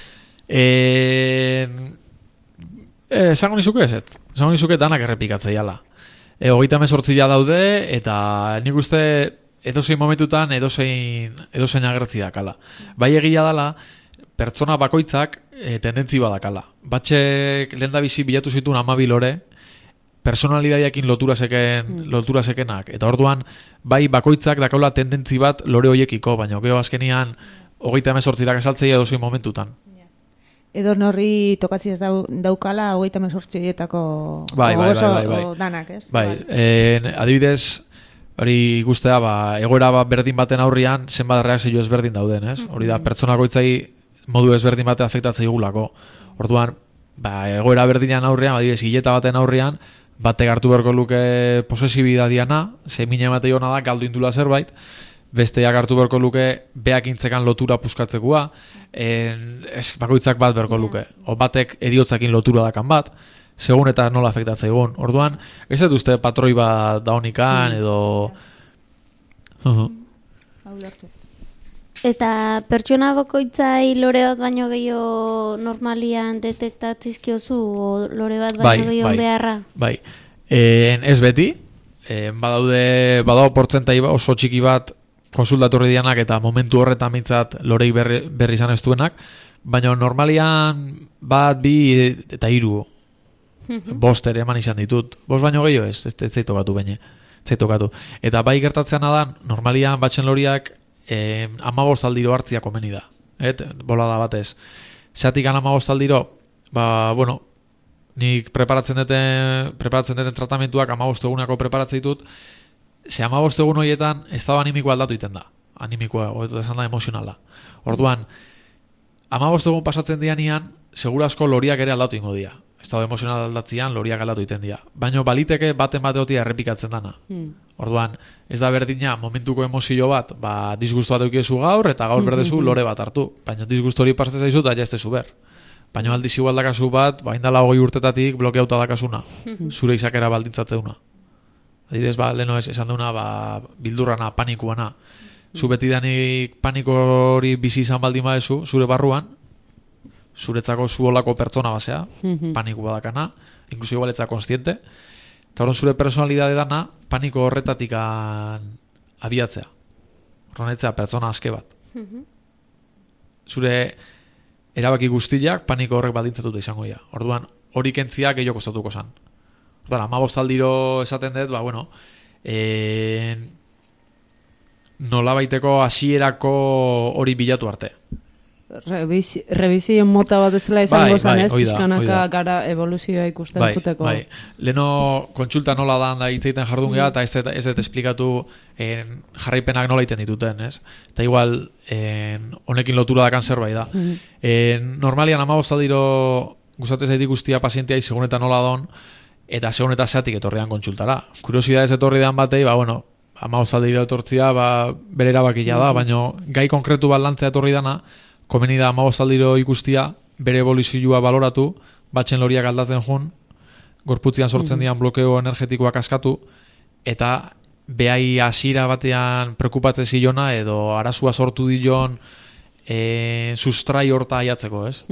e, e, esango nizuke eset. Esango nizuke danak errepikatzea jala. E, hogeita mesortzia daude, eta nik uste edozein momentutan edozein, edozein agertzi dakala. Bai egia dala, pertsona bakoitzak e, tendentzi badakala. Batxek lehen da bizi bilatu zituen amabi lore, personalidadiakin lotura seken, mm. lotura sekenak. Eta orduan, bai bakoitzak dakaula tendentzi bat lore hoiekiko, baina gero azkenian hogeita emezortzirak esaltzei edozein momentutan. Edo norri tokatzi ez dau, daukala hogeita emezortzi horietako bai, bai, bai, bai, bai. danak, ez? Bai, en, adibidez, hori ikustea, ba, egoera ba, berdin baten aurrian, zenbat reakzio ezberdin dauden, ez? Hori da, pertsonakoitzai modu ezberdin batean afektatzei gulako. Orduan, ba, egoera berdinan aurrian, adibidez, hileta baten aurrian, batek hartu beharko luke posesibidadiana, ze mina ematei hona da, galdu indula zerbait, besteak hartu beharko luke beak intzekan lotura puskatzekoa, en, ez, bakoitzak bat beharko luke. O batek eriotzakin lotura dakan bat, segun eta nola afektatzea egon. Orduan, ez dut uste patroi bat daunikan, edo... Uh-huh. Eta pertsona bakoitzai lore bat baino gehiago normalian detektatzizkiozu, o lore bat baino bai, gehiago bai, beharra? Bai, en, ez beti, en, badaude, badau portzentai oso txiki bat konsultatorri dianak eta momentu horretan mintzat lorei berri, berri izan ez duenak, baina normalian bat, bi eta hiru, bost ere eman izan ditut, bost baino gehiago ez, ez, ez zaitokatu baina, zaitokatu. Eta bai gertatzean adan, normalian batzen loriak, Eh, amabost aldiro hartzia komeni da, et, bolada batez. Zatik an amabost aldiro, ba, bueno, nik preparatzen duten, preparatzen duten tratamentuak amabost egunako preparatzen ditut, ze amabost egun horietan estado animiko aldatu iten da, animikoa, hobetu esan da emozionala. Orduan, amabost egun pasatzen dianian, segurasko loriak ere aldatu ingo dia. Estado emozional aldatzian loriak aldatu iten dira. Baina baliteke baten bateotia errepikatzen dana. Mm. Orduan, ez da berdina momentuko emozio bat, ba, disgustu bat eukiezu gaur, eta gaur berdezu lore bat hartu. Baina disgustu hori pasatzen zaizu, eta ja ez tezu ber. Baina aldiz igual dakazu bat, ba, indala hogei urtetatik blokeauta dakazuna. Zure izakera baldintzatzeuna. Adibidez, ba, leheno ez, esan duna, ba, bildurrana, panikuana. Zu beti danik paniko hori bizi izan baldin badezu, zure barruan, zuretzako zuolako pertsona basea, mm-hmm. paniko badakana, inkluso igualetza konstiente, eta horren zure personalidade dana, paniko horretatik abiatzea. Horrenetzea pertsona aske bat. Mm-hmm. Zure erabaki guztiak paniko horrek baldintzatuta izango dira. Orduan, hori kentzia gehiago kostatuko zan. Orduan, hamabost aldiro esaten dut, ba, bueno, e, nolabaiteko hasierako hori bilatu arte. Revisi, revisio mota bat ezela izango zanez, bai, pixkanaka gara evoluzioa ikusten bai, juteko. Bai, leheno kontsulta nola da da hitzeiten jardun geha, eta ez, ez dut esplikatu en, jarraipenak nola iten dituten, ez? Eta igual, en, honekin lotura dakan zerbait da. Mm. En, normalian hamabost aldiro gustatzen zaitik guztia pazientia segun eta nola don, eta segun eta zeatik etorrian kontsultara. Kuriosidadez etorri dean batei, ba, bueno, hamabost aldiro etortzia, ba, bere erabakia da, mm. baina gai konkretu bat lantzea etorri dana, komeni da hamabost aldiro ikustia, bere evoluzioa baloratu, batzen loriak aldatzen jun, gorputzian sortzen dian blokeo energetikoak askatu, eta behai hasiera batean prekupatzen zilona, edo arazua sortu dion e, sustrai horta aiatzeko, ez?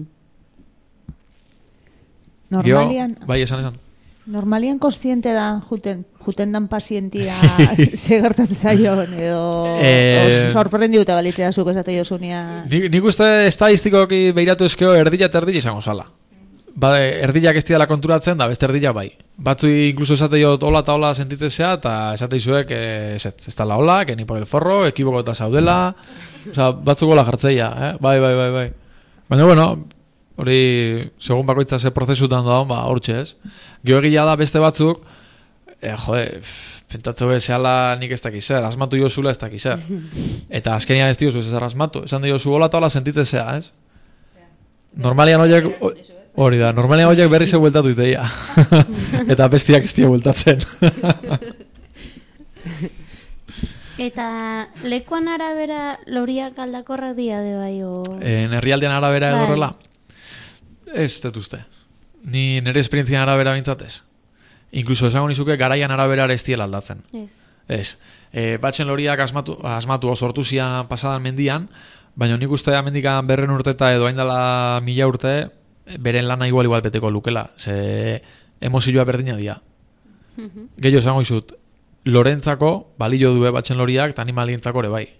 Normalian... Gio, bai, esan, esan. Normalian kontziente da juten, juten dan pazientia segertatzen zaion edo eh, sorprendiuta balitzea zuk esate josunia. Nik, nik uste estadistikoki behiratu eskeo erdila eta erdila izango zala. Ba, erdilak ez dira konturatzen da, beste erdila bai. Batzui inkluso esate jot hola eta hola sentitzea eta esate izuek ez, ez da la hola, que ni por el forro, ekiboko eta zaudela, oza, batzuk hola jartzeia, eh? Bai, bai, bai, bai. Baina, bueno, hori, segun bakoitza ze prozesutan da, ba, hortxe ez. Gio egia da beste batzuk, eh, jode, pentatze bezeala nik ez dakizer, asmatu jozula ez dakizer. Eta azkenian ez diozu ez ez asmatu, esan diozu hola eta hola sentitzea, ez? Normalian horiek, hori da, normalian horiek berri ze bueltatu iteia. Eta bestiak ez dira bueltatzen. Eta lekuan arabera loriak aldakorrak dia de bai, o... En herrialdean arabera edo horrela? Ez dut uste. Ni nire esperientzian arabera bintzatez. Inkluso esango nizuke garaian arabera ez diela aldatzen. Ez. Ez. E, batzen loriak asmatu, asmatu osortu zian pasadan mendian, baina nik uste mendikan berren urteta edo haindala mila urte, beren lana igual igual beteko lukela. Ze emozioa berdina dia. Gehiago esango izut, lorentzako balio due batzen loriak eta animalientzako ere bai.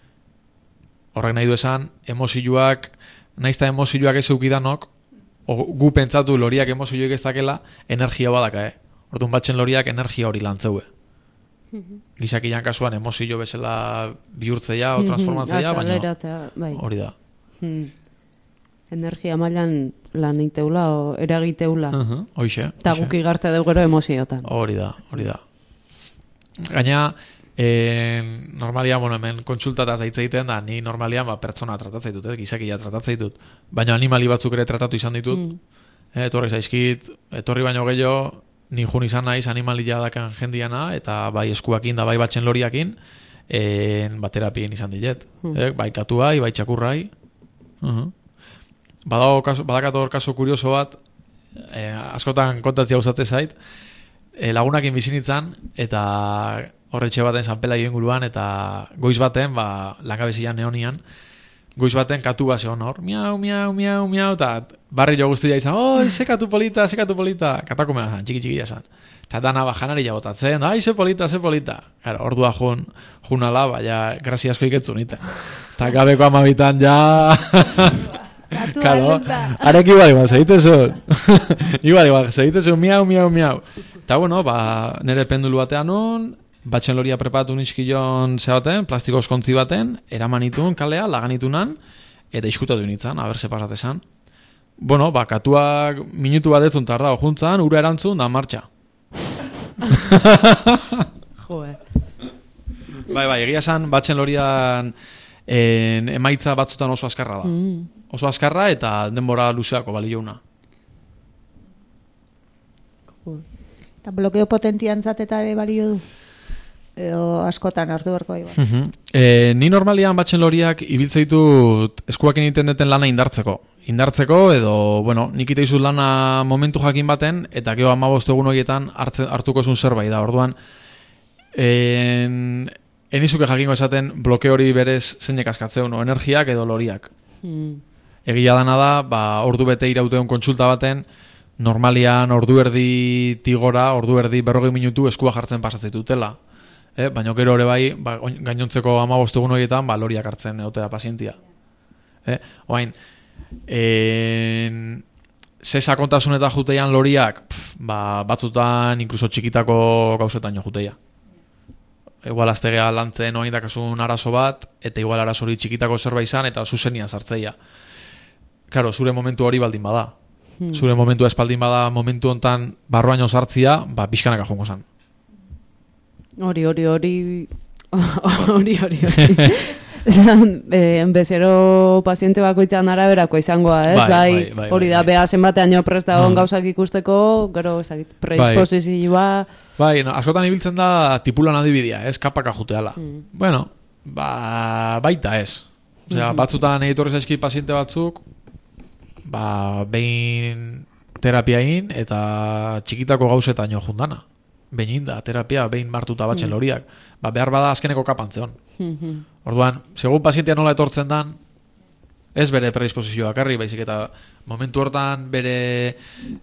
Horrek nahi du esan, emozioak, naizta emozioak ez eukidanok, gu pentsatu loriak emozioik ez dakela, energia badaka, eh? Orduan batzen loriak energia hori lantzeue. Gizakian kasuan emozio bezala bihurtzeia o transformatzea, baina bai. Hori da. Hmm. Energia mailan lan iteula o eragiteula. Uh-huh. Hoxe. Eta guk igarte dugu gero emoziotan. Hori da, hori da. Gaina, eh, normalian, bueno, hemen kontsultataz hitz egiten da, ni normalian ba, pertsona tratatzen ditut, eh, gizakia tratatzen ditut. Baina animali batzuk ere tratatu izan ditut. Mm. Eh, etorri zaizkit, etorri baino gehiago, ni jun izan naiz animalia dakan jendiana, eta bai eskuakin da bai batzen loriakin, eh, baterapien izan dilet. Mm. Eh, bai katuai, bai txakurrai. Uh-huh. Badakat hor kaso kurioso bat, eh, askotan kontatzea usatzen zait, eh, lagunakin bizinitzan, eta horretxe baten zanpela inguruan, eta goiz baten, ba, langabezian neonian, goiz baten katu bat zeon hor, miau, miau, miau, miau, eta barri jo guztia izan, oi, ze katu polita, ze katu polita, katako mea zan, txiki txiki zan. Eta dana bajanari jabotatzen, ai, ze polita, ze polita. Gara, ordua jun, jun ala, baina grazi asko iketzu nite. Eta gabeko amabitan, ja... Kalo, arek igual igual, segitezun. Igual igual, segitezun, miau, miau, miau. Eta bueno, ba, nire pendulu batean nun, batzen loria prepatu nizkion zebaten, plastiko eskontzi baten, eramanitun kalea, laganitunan, eta iskutatu nintzen, haber ze pasatezan. Bueno, ba, katuak minutu bat etzun tarda juntzan, ura erantzun, da martxa. Joe. Bai, bai, egia esan, batzen lorian en, emaitza batzutan oso azkarra da. Mm. Oso azkarra eta denbora luzeako baliouna. Eta blokeo potentian zatetare balio du? Edo askotan hartu berko iba. Uh-huh. E, ni normalian batzen loriak ibiltze ditut eskuakin egiten duten lana indartzeko. Indartzeko edo, bueno, nik ite izut lana momentu jakin baten, eta geho hamabost egun horietan hartuko esun zerbait da. Orduan, en, enizuke jakingo esaten bloke hori berez zeinek askatzeun, no? Energiak edo loriak. Hmm. Egia dana da, ba, ordu bete irauteun kontsulta baten, normalian ordu erdi tigora, ordu erdi berrogei minutu eskua jartzen pasatzen dutela. Eh? Baina gero ere bai, ba, gainontzeko hamabost egun horietan, ba, loriak hartzen egotea pazientia. Eh? Oain, E, ze sakontasuneta juteian loriak, pf, ba, batzutan inkluso txikitako gauzetan jo juteia. Igual aztegea lantzen oain dakasun arazo bat, eta igual arazo hori txikitako zerbait izan, eta zuzenia sartzeia. Claro, zure momentu hori baldin bada. Hmm. Zure momentu espaldin bada momentu hontan barroaino sartzia, ba, pixkanaka jongo zan. Hori, hori, hori... Hori, hori, hori. Esan, eh, bezero paziente bakoitzan araberako izangoa, ez? Bai, bai, bai, bai hori da, bai, bai. Beha zenbatean jo presta egon mm. gauzak ikusteko, gero, ezagit, predisposizioa... Bai, no, askotan ibiltzen da tipulan adibidia, ez? Kapaka juteala. Mm. Bueno, ba, baita ez. Osea, mm-hmm. batzutan editorri zaizki paziente batzuk, ba, behin terapiain eta txikitako gauzetan jo jundana. Behin da, terapia, behin martuta batzen mm. loriak. Ba, behar bada azkeneko kapantzeon. Mm-hmm. Orduan, segun pazientia nola etortzen dan, ez bere predisposizioa karri, baizik eta momentu hortan bere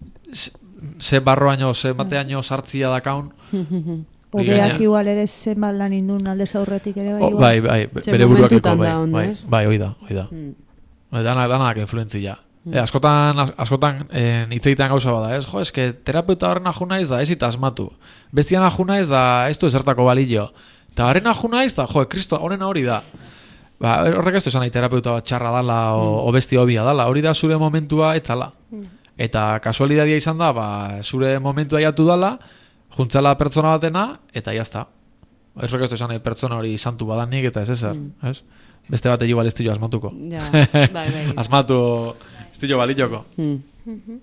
ze barroaino, ze bateaino sartzia dakaun. Obeak igual ere ze lan indun aldez aurretik ere bai. Oh, bai, bai, bere buruakeko, bai, bai, bai, oida, oida. Mm. Danak, danak influentzia. Mm. E, askotan, askotan hitz egitean gauza bada, ez? Jo, eske terapeuta horren aju naiz da, ez ita asmatu. Bestian aju naiz da, ez du ezertako balio. Eta horren aju naiz da, jo, kristo, horren hori da. Ba, horrek ez du esan nahi terapeuta bat txarra dala o, mm. o besti hobia dala. Hori da zure momentua etzala. Mm. Eta kasualidadia izan da, ba, zure momentua jatu dala, juntzala pertsona batena, eta jazta. Horrek ez du esan nahi pertsona hori santu badanik, eta ez ezer, mm. ez? Beste bat egi balestillo asmatuko. Ja, bai, bai. Asmatu estillo balilloko. Mm. Mm-hmm.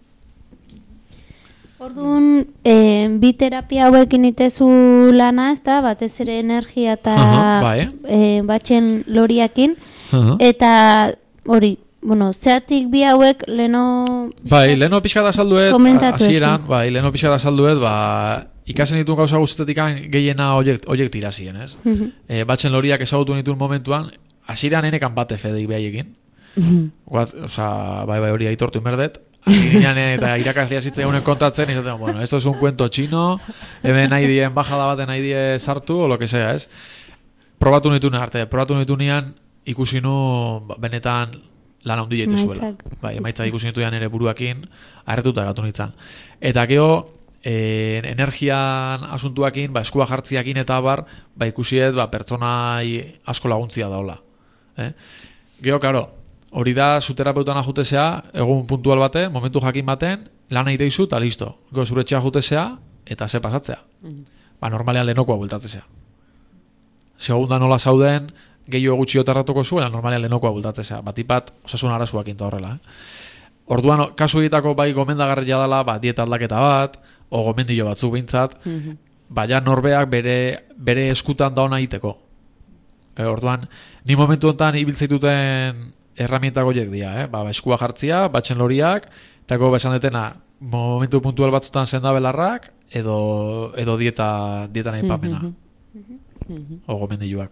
Orduan, eh, bi terapia hauekin itezu lana, ez da, batez ere energia eta uh-huh, bai. eh, batxen loriakin, uh-huh. eta hori, bueno, zeatik bi hauek leno... Bai, leno pixka da salduet, hasieran, bai, leno pixka da salduet, ba, ikasen dituen gauza guztetik gehiena oiek tirazien, ez? Uh-huh. E, batxen loriak ezagutu nituen momentuan, hasieran enekan bate fedeik behaiekin. Uh-huh. Osa, bai, bai, hori aitortu inberdet. Asi ginean eta irakaslea zitzen egunen kontatzen, izaten, bueno, esto es un cuento chino, hemen nahi dien, bajada baten nahi die sartu, o lo que sea, ez? Probatu nitu arte, probatu nitu nian ikusi nu benetan lan handi jaite zuela. Bai, emaitzak ikusi nitu ere buruakin, arretuta gatu nintzen. Eta geho, eh, energian asuntuakin, ba, eskua jartziakin eta bar, ba, ikusiet, ba, pertsonai asko laguntzia daola. Eh? Geho, karo, hori da, zu terapeutan ajutezea, egun puntual baten, momentu jakin baten, lan egite izu, eta listo. Go, zure etxea ajutezea, eta ze pasatzea. Mm-hmm. Ba, normalean lehenokoa bultatzea. Segunda nola zauden, gehiago gutxi otarratuko zuen, normalean lehenokoa bultatzea. Batipat, osasun arazuak inta horrela. Eh? Orduan, kasu egitako bai gomendagarria dela, ba, dieta aldaketa bat, o gomendio batzuk behintzat, mm-hmm. baina norbeak bere, bere eskutan da ona egiteko. E, orduan, ni momentu honetan ibiltzaituten herramientak horiek dira, eh? Ba, eskua jartzia, batxen loriak, eta go besan detena momentu puntual batzutan zenda belarrak, edo, edo dieta, dieta nahi papena. Mm-hmm. O gomendioak.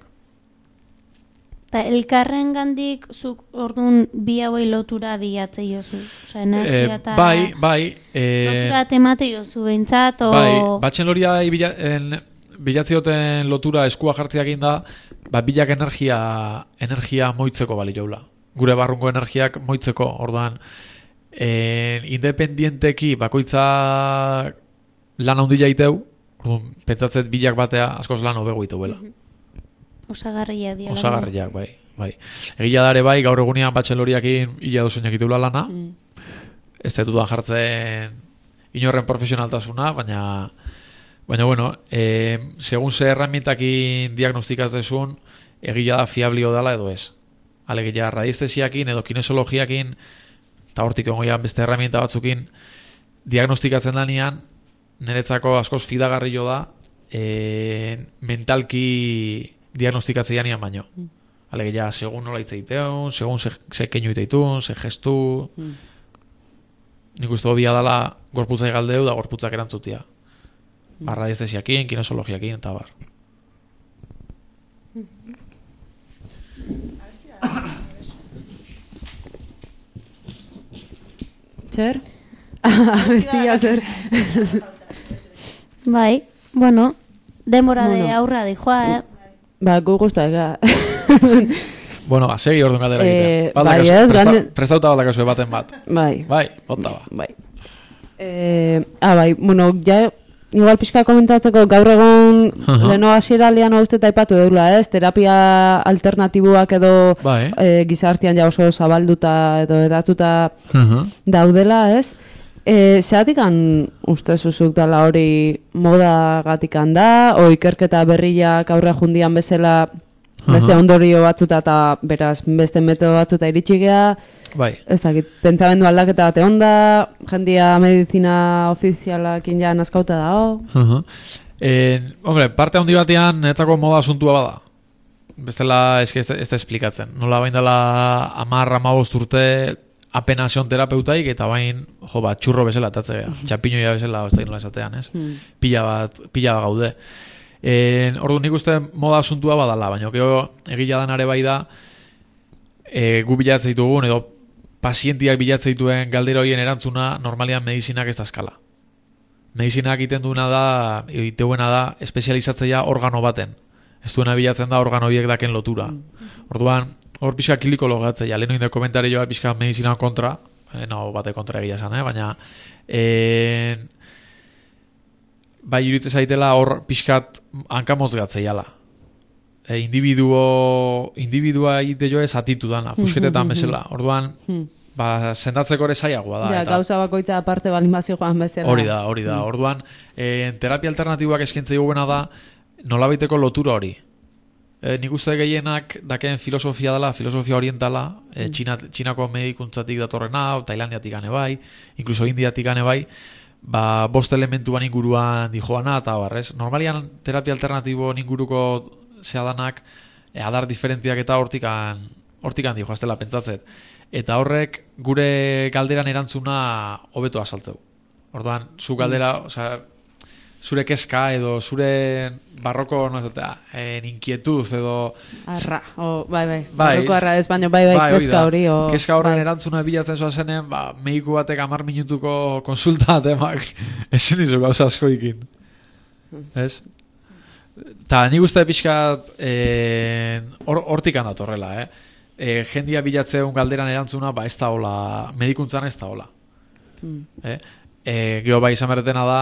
Eta elkarren gandik, zuk orduan bi hauei lotura bilatzei jozu? Osa, energia eta... Eh, bai, bai. Eh, lotura temate jozu behintzat, o... Bai, batxen loria bila, bilatzioten lotura eskua jartziak da, ba, bilak energia, energia moitzeko bali jaula. Gure barrungo energiak moitzeko, orduan, eh, independienteki bakoitza lan handi jaiteu, orduan, pentsatzet bilak batea askoz lan hobego iteu bela. Osagarria diala. Osagarriak, bai, bai. Egia dare bai, gaur egunean batxen loriakin ila dozen jakiteula lana, mm. ez dut da jartzen inorren profesionaltasuna, baina, baina bueno, eh, segun ze herramientakin diagnostikatzezun, egia da fiablio dela edo ez. Alegia radiestesiakin edo kinesologiakin eta hortik ongoian beste herramienta batzukin diagnostikatzen danean niretzako askoz fidagarrio da e, mentalki diagnostikatzen danean baino. Mm. Alegia, segun nola hitz egiteun, segun ze, ze keinu iteitun, ze gestu, mm. nik uste hobia dela gorputzak galdeu da gorputzak erantzutia. Mm. Ba, radiestesiakin, kinesologiakin eta bar. Mm. Zer? Bestia zer. Bai, bueno, demora bueno. De aurra dijoa, eh? Ba, gu guztak, Bueno, ba, segi orduan galdera Eh, egiten. bai, Baldakazu, ez, presta- gane- Prestauta baldakazu baten bat. Bai. Bai, bota ba. Bai. Eh, ah, bai, bueno, ja, igual pixka komentatzeko gaur egun Aha. leno hasieraldean hau uste aipatu deula, ez? Terapia alternatiboak edo Bai. eh, gizartean ja oso zabalduta edo edatuta Uh-huh. daudela, ez? E, Zeratikan uste zuzuk dela hori moda gatikan da, o ikerketa berriak aurre jundian bezala beste Aha. ondorio batzuta eta beraz beste metodo batzuta iritsi gea, Bai. ez dakit, pentsamendu aldaketa bate onda, jendia medizina ofizialakin ja nazkauta dago. Uh-huh. Eh, hombre, parte handi batean netzako moda asuntua bada. Bestela, eske ez, ez da esplikatzen. Nola bain dela amar, amabost urte apenas egon terapeutaik, eta bain, jo, bat, txurro bezala, tatzea, txapiñoia bezala, ez da nola esatean, ez? Hmm. Pila bat, pila bat gaude. Eh, ordu nik uste moda asuntua badala, baina gero egila danare bai da, e, gu bilatzen ditugun, edo pazientiak bilatzen dituen galdera horien erantzuna normalian medizinak ez da eskala. Medizinak egiten duena da, egiteuena da, espezializatzea organo baten. Ez duena bilatzen da organo horiek daken lotura. Orduan, hor pixka kiliko logatzea, lehenu inde komentarioa pixka medizina kontra, eh, no, bate kontra egia esan, eh? Baina, eh, bai iruditzen zaitela hor pixkat hankamotz gatzeiala. E, individuo, individua egite joe zatitu dana, pusketetan bezala. Orduan, ba, sendatzeko ere zaiagoa da. Ja, eta gauza bakoitza aparte balimazio joan bezala. hori da, hori da. Orduan, e, terapia alternatiboak eskaintzei guena da, nolabaiteko lotura hori. E, nik uste gehienak dakeen filosofia dela, filosofia orientala, e, Txina, Txinako medikuntzatik datorrena, Tailandiatik gane bai, inkluso Indiatik gane bai, ba, bost elementuan inguruan dijoana, eta barrez. Normalian terapia alternatibo inguruko zeadanak, e, adar diferentziak eta hortikan, hortikan dijo, ez dela pentsatzet. Eta horrek gure galderan erantzuna hobeto azaltzeu. Orduan, zu galdera, osea, zure kezka edo zure barroko, no esatea, en inquietud edo... Arra, o, bai, bai, Bai, barroko arra ez, baino bai, bai, Bai, hori kezka da. hori. O, Kezka horren bai. erantzuna bilatzen zoa zenen, ba, mediku batek hamar minutuko konsulta batemak ezin dizu gauza asko ikin. Ez? Ta nik uste pixkat eh, hor, hortik handat horrela, eh? E, jendia bilatzeun galderan erantzuna, ba ez da hola, medikuntzan ez da hola. Mm. Eh? E, geho bai izan berretena da,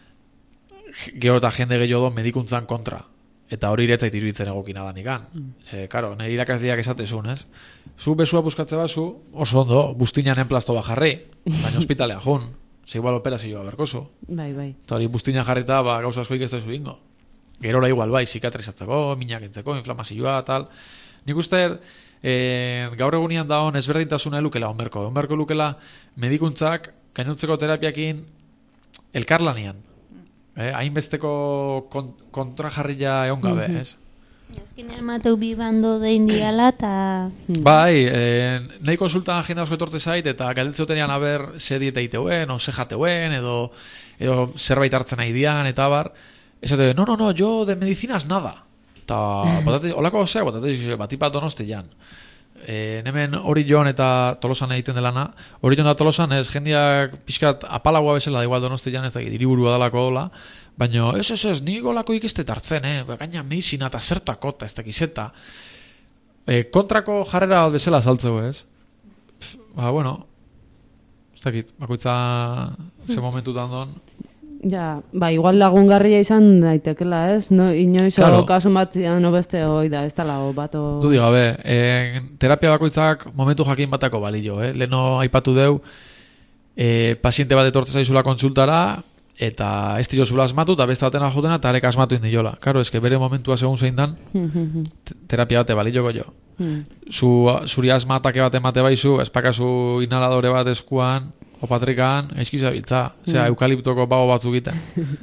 geho eta jende gehiago medikuntzan kontra. Eta hori iretzait iruditzen egokina da nikan. Ze, karo, nire irakasdiak esatezun, ez? Zu besua buskatze bazu, oso ondo, bustinan enplasto bat jarri, baina ospitalea jun. Ze igual operazioa berkozu. Bai, bai. Eta hori bustina jarrita, ba, gauza askoik ez da zu ingo. Gerora igual bai, zikatrizatzeko, minak entzeko, inflamazioa, tal. Nik uste, e, gaur egunian da hon ezberdintasuna elukela onberko. Onberko lukela medikuntzak, gainontzeko terapiakin elkarlanian. Eh, hainbesteko kont kontrajarria egon gabe, ez? Azkenean mateu bi bando de indiala eta... Bai, eh, nahi konsultan agenda asko etorte zait, eta galdetzeotenean aber ze dieta iteuen, o ze jateuen, edo, edo zerbait hartzen nahi dian, eta bar, esate, no, no, no, yo de medicinas nada. Eta, botate, holako ze, botate, batipat donostian. E, hemen hori joan eta Tolosan egiten delana, hori joan da Tolosan ez jendiak pixkat apalagoa bezala, igual Donostian ez da hiriburua dalako dola, baina ez ez ez, nik olako ikestet hartzen, eh? Gaina medizina eta zertako eta ez dakizeta. E, kontrako jarrera bat bezala saltzeu, ez? Pff, ba, bueno, ez dakit, bakoitza ze momentutan don. Ja, ba, igual lagungarria izan daitekela, ez? No, inoiz Claro. o kasu batzian no beste hoi da, ez tala o bato... Du digabe, eh, terapia bakoitzak momentu jakin batako balio, eh? Leno aipatu deu, eh, paziente bat etortze zaizula kontsultara, eta ez dira zula asmatu, eta beste batena jotena, eta arek asmatu indiola. Karo, eske bere momentua segun zein dan, terapia bate balioko jo. Zu, zuri asmatake bat emate baizu, espakazu inhaladore bat eskuan, opatrikan, eski zabiltza, zera, eukaliptoko bago batzuk egiten.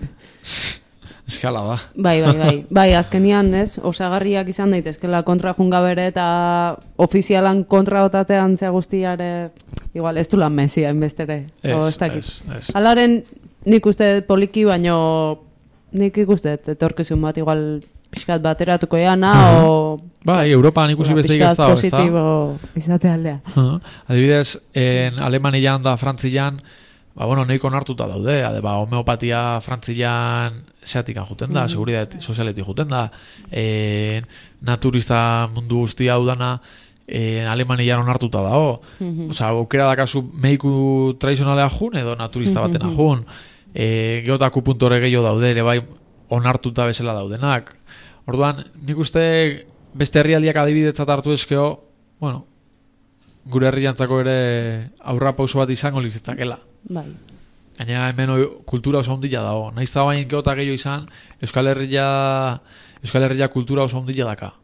Eskala da. Bai, bai, bai. Bai, azkenian, ez? Osagarriak izan daitezkela kontra junga bere eta ofizialan kontra otatean zea guztiare, igual, ez du lan mesia enbestere. Ez, O, ez dakit. ez, ez. Alaren, nik uste poliki, baino nik ikusten etorkizun bat igual pixkat bateratuko eana, o... Bai, Europan ikusi besteik ez da, ez da? positibo izate aldea. Uh, adibidez, en Alemanian da Frantzian, ba, bueno, nahiko onartuta daude, ade, ba, homeopatia Frantzian zeatikan juten da, seguridad sozialetik juten da, en, naturista mundu guztia hau dana, e, Alemanian onartuta dago. Mm-hmm. Osa, aukera dakazu mediku tradizionalea jun edo naturista batena jun. E, Gero eta akupuntore gehiago daude, ere bai onartuta bezala daudenak. Orduan, nik uste beste herrialdiak adibidetzat hartu ezkeo, bueno, gure herriantzako ere aurra pauso bat izango lizitzakela. Bai. Gaina hemen oi, kultura oso ondila dago. Naiz da bain geota gehiago izan, Euskal Herria, Euskal Herria kultura oso ondila daka.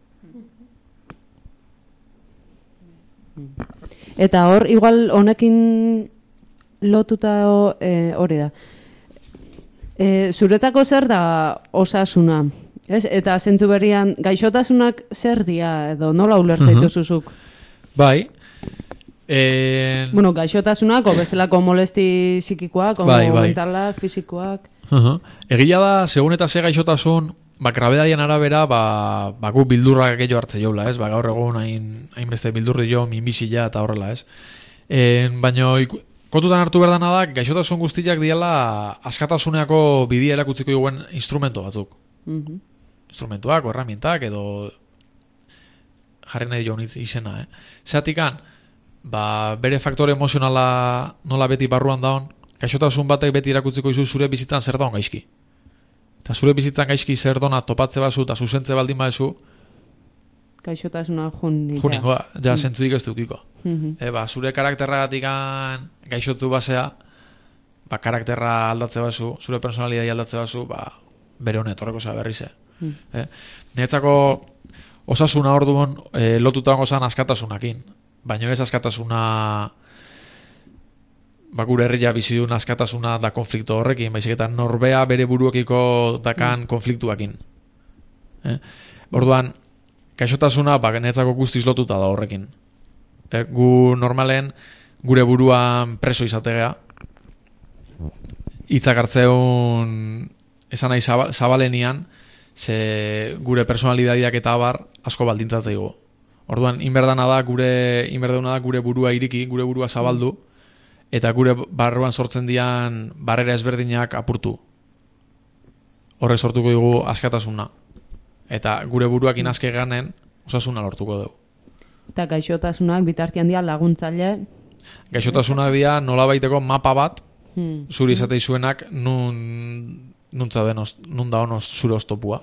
Eta hor, igual honekin lotuta e, hori da. E, zuretako zer da osasuna? Ez? Eta zentzu berrian, gaixotasunak zer dia edo nola ulertzaitu uh-huh. zuzuk? Bai. Eh... Bueno, gaixotasunak, o bestelako molesti psikikoak, o bai, bai. mentalak, fisikoak. Uh-huh. Egia da, segun eta ze gaixotasun, ba, grabedaian arabera, ba, ba gu bildurrak gehiago hartze joula, ez? Ba, gaur egun hain, hain beste bildurri jo, minbizila eta horrela, ez? E, baina, kontutan hartu berdana da, gaixotasun guztiak diala askatasuneako bidia erakutziko duen instrumento batzuk. Uh-huh. Instrumentuak, o herramientak, edo jarri nahi jo izena, eh? Zeratikan, ba, bere faktore emozionala nola beti barruan daun, gaixotasun batek beti erakutziko izu zure bizitzan zer daun gaizki. Eta zure bizitzan gaizki zer dona topatze bazu eta zuzentze baldin badezu, gaixotasuna juningoa. Juningoa, ja, mm. zentzudik ez dukiko. Mm-hmm. E, ba, zure karakterragatik gaixotu basea, ba, karakterra aldatze bazu, zure personalidadi aldatze bazu, ba, bere honet, horreko za berri ze. Mm. E, Niretzako osasuna orduan e, lotuta gozan askatasunakin. Baina ez askatasuna, ba, gure herria bizidun askatasuna da konflikto horrekin, baizik eta norbea bere buruekiko dakan mm. konfliktuakin. Eh? Orduan, gaixotasuna, ba, genetzako guztiz lotuta da horrekin. Eh, gu normalen gure buruan preso izategea, hitzak hartzeun esan nahi zabal, zabalenian, ze gure personalidadiak eta abar asko baldintzatzeigo. Orduan, inberdana da gure inberdana da gure burua iriki, gure burua zabaldu, eta gure barruan sortzen dian barrera ezberdinak apurtu. Horrek sortuko dugu askatasuna. Eta gure buruak inazke ganen osasuna lortuko dugu. Eta gaixotasunak bitartian dira laguntzaile? Gaixotasunak dira nolabaiteko mapa bat, hmm. zuri izatei zuenak nun, nuntza denos, nun da honoz zure oztopua.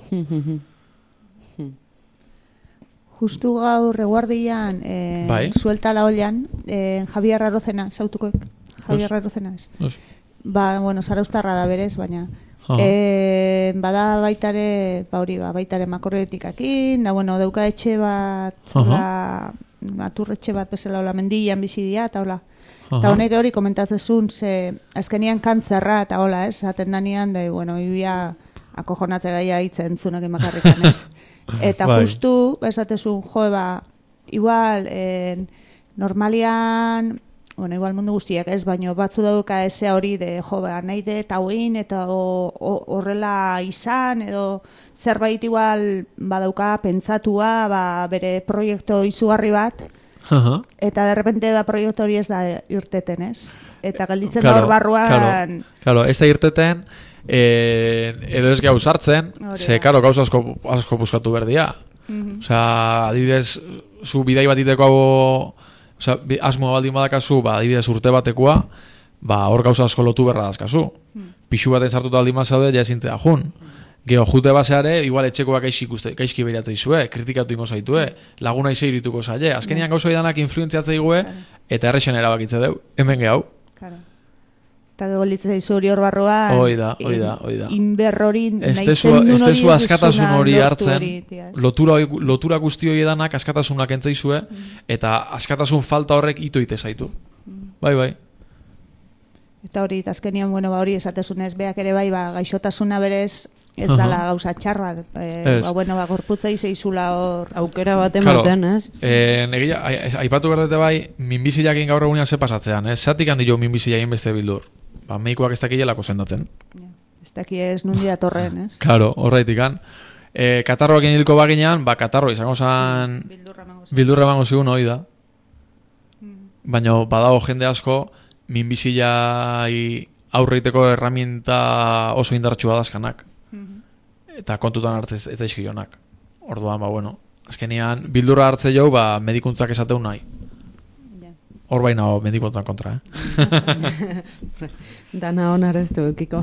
Justu gaur eguardian, eh, bai? Suelta la olian, eh, Javier Arozena, sautukoek, Javier Arozena ez. Ba, bueno, Zarauztarra da berez, baina eh, bada baitare, ba hori, ba, baitare makorretikakin, da, bueno, dauka etxe bat, la, naturretxe bat bezala, hola, mendian bizidia, eta hola. Eta honek hori komentatzezun, ze azkenian kantzerra, eta hola, ez, aten danian, da, bueno, ibia akojonatze gaia hitzen zunek imakarrikan, ez. Eta bai. Justu, esatezun, jo, ba, igual, eh, normalian, bueno, igual mundu guztiak ez, baino batzu dauka esea hori de, jo, ba, nahi de, eta hoin, eta horrela izan, edo zerbait igual badauka pentsatua, ba, bere proiektu izugarri bat, uh-huh. Eta derrepente ba, proiektu hori ez da irteten, ez? Eta gelditzen claro, da hor barruan... Claro, claro, ez da irteten, Eh, edo ez gauz hartzen, ze, karo, gauz asko, asko buskatu berdia. Mm-hmm. Osea, adibidez, zu bidai bat iteko hau, osea, asmoa baldin badakazu, ba, adibidez urte batekoa, ba, hor gauz asko lotu berra dazkazu. Mm. Pixu baten sartuta aldin mazaude, ja ezintzea jun. Geo, jute baseare, igual etxekoak gaizki behiratzei zue, kritikatu ingo zaitue, laguna izei irituko zaile. Azkenian gauz hori danak influenziatzei gue, eta errexen erabakitze deu, hemen gehau. Claro. Eta golditzei zuri hor barroa oida, oida, oida. Inberrori nahizen dun hori askatasun hori hartzen, lotura, lotura guzti hori edanak askatasunak entzaizue, mm. eta askatasun falta horrek ito ite zaitu. Mm. Bai, bai. Eta hori, azkenian, bueno, ba, hori esatesunez, beak ere bai, ba, gaixotasuna berez, ez uh-huh. dala gauza txarra, e, ba, bueno, ba, gorputza izeizula hor... Aukera bat ematen, ez? Eh, negia, aipatu berdete bai, minbizilakin gaur egunean ze pasatzean, ez? Zatik handi jo minbizilakin beste bildur. Ba, meikoak ez dakilelako sendatzen. Ja, ez daki ez nundi datorren, ez? Claro, horreitikan. E, katarroakin hilko baginean, ba, katarro izango zan... Bildurra emango zigun, hoi da. Mm. Baina badago jende asko, minbizilai aurreiteko herramienta oso indartsua dazkanak. Mm-hmm. Eta kontutan hartez ez daizkionak. Orduan, ba, bueno, azkenian, bildurra hartze jau, ba, medikuntzak esateu nahi. Hor baina ho, medikuntzan kontra, eh? Dana onar ez du, Kiko.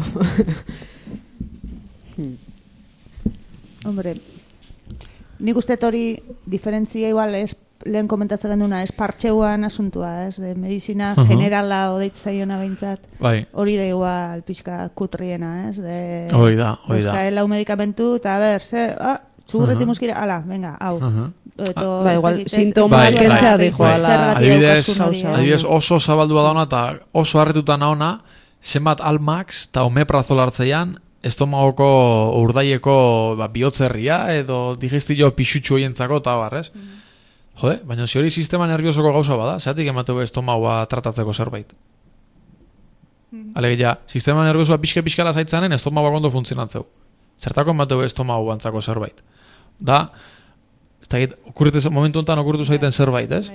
Hombre, nik uste hori diferentzia igual ez, lehen komentatzen genduna, ez partxeuan asuntua, ez, de medizina uh-huh. generala odeit zaiona behintzat. Bai. Hori da igual pixka kutriena, ez, de... Hoi da, hoi da. Euskaela un medikamentu, eta a ber, ze, ah, txugurreti uh-huh. muskira, ala, venga, hau. Uh-huh. Eto, ba, igual, sintomak kentzea dijo, ala. Adibidez, adibidez oso zabaldua dauna, eta oso harrituta naona, zenbat Almax eta omeprazol hartzeian, estomagoko urdaieko ba, bihotzerria edo digestio pixutxu hoientzako eta barrez. Mm. Jode, baina zi hori sistema nerviosoko gauza bada, zeatik emateu estomagoa tratatzeko zerbait. Mm. Alegia, sistema nerviosoa pixke-pixkala zaitzanen estomagoa ondo funtzionatzeu. Zertako emateu estomago bantzako zerbait. Da, ez da git, momentu honetan okurritu zaiten zerbait, ez?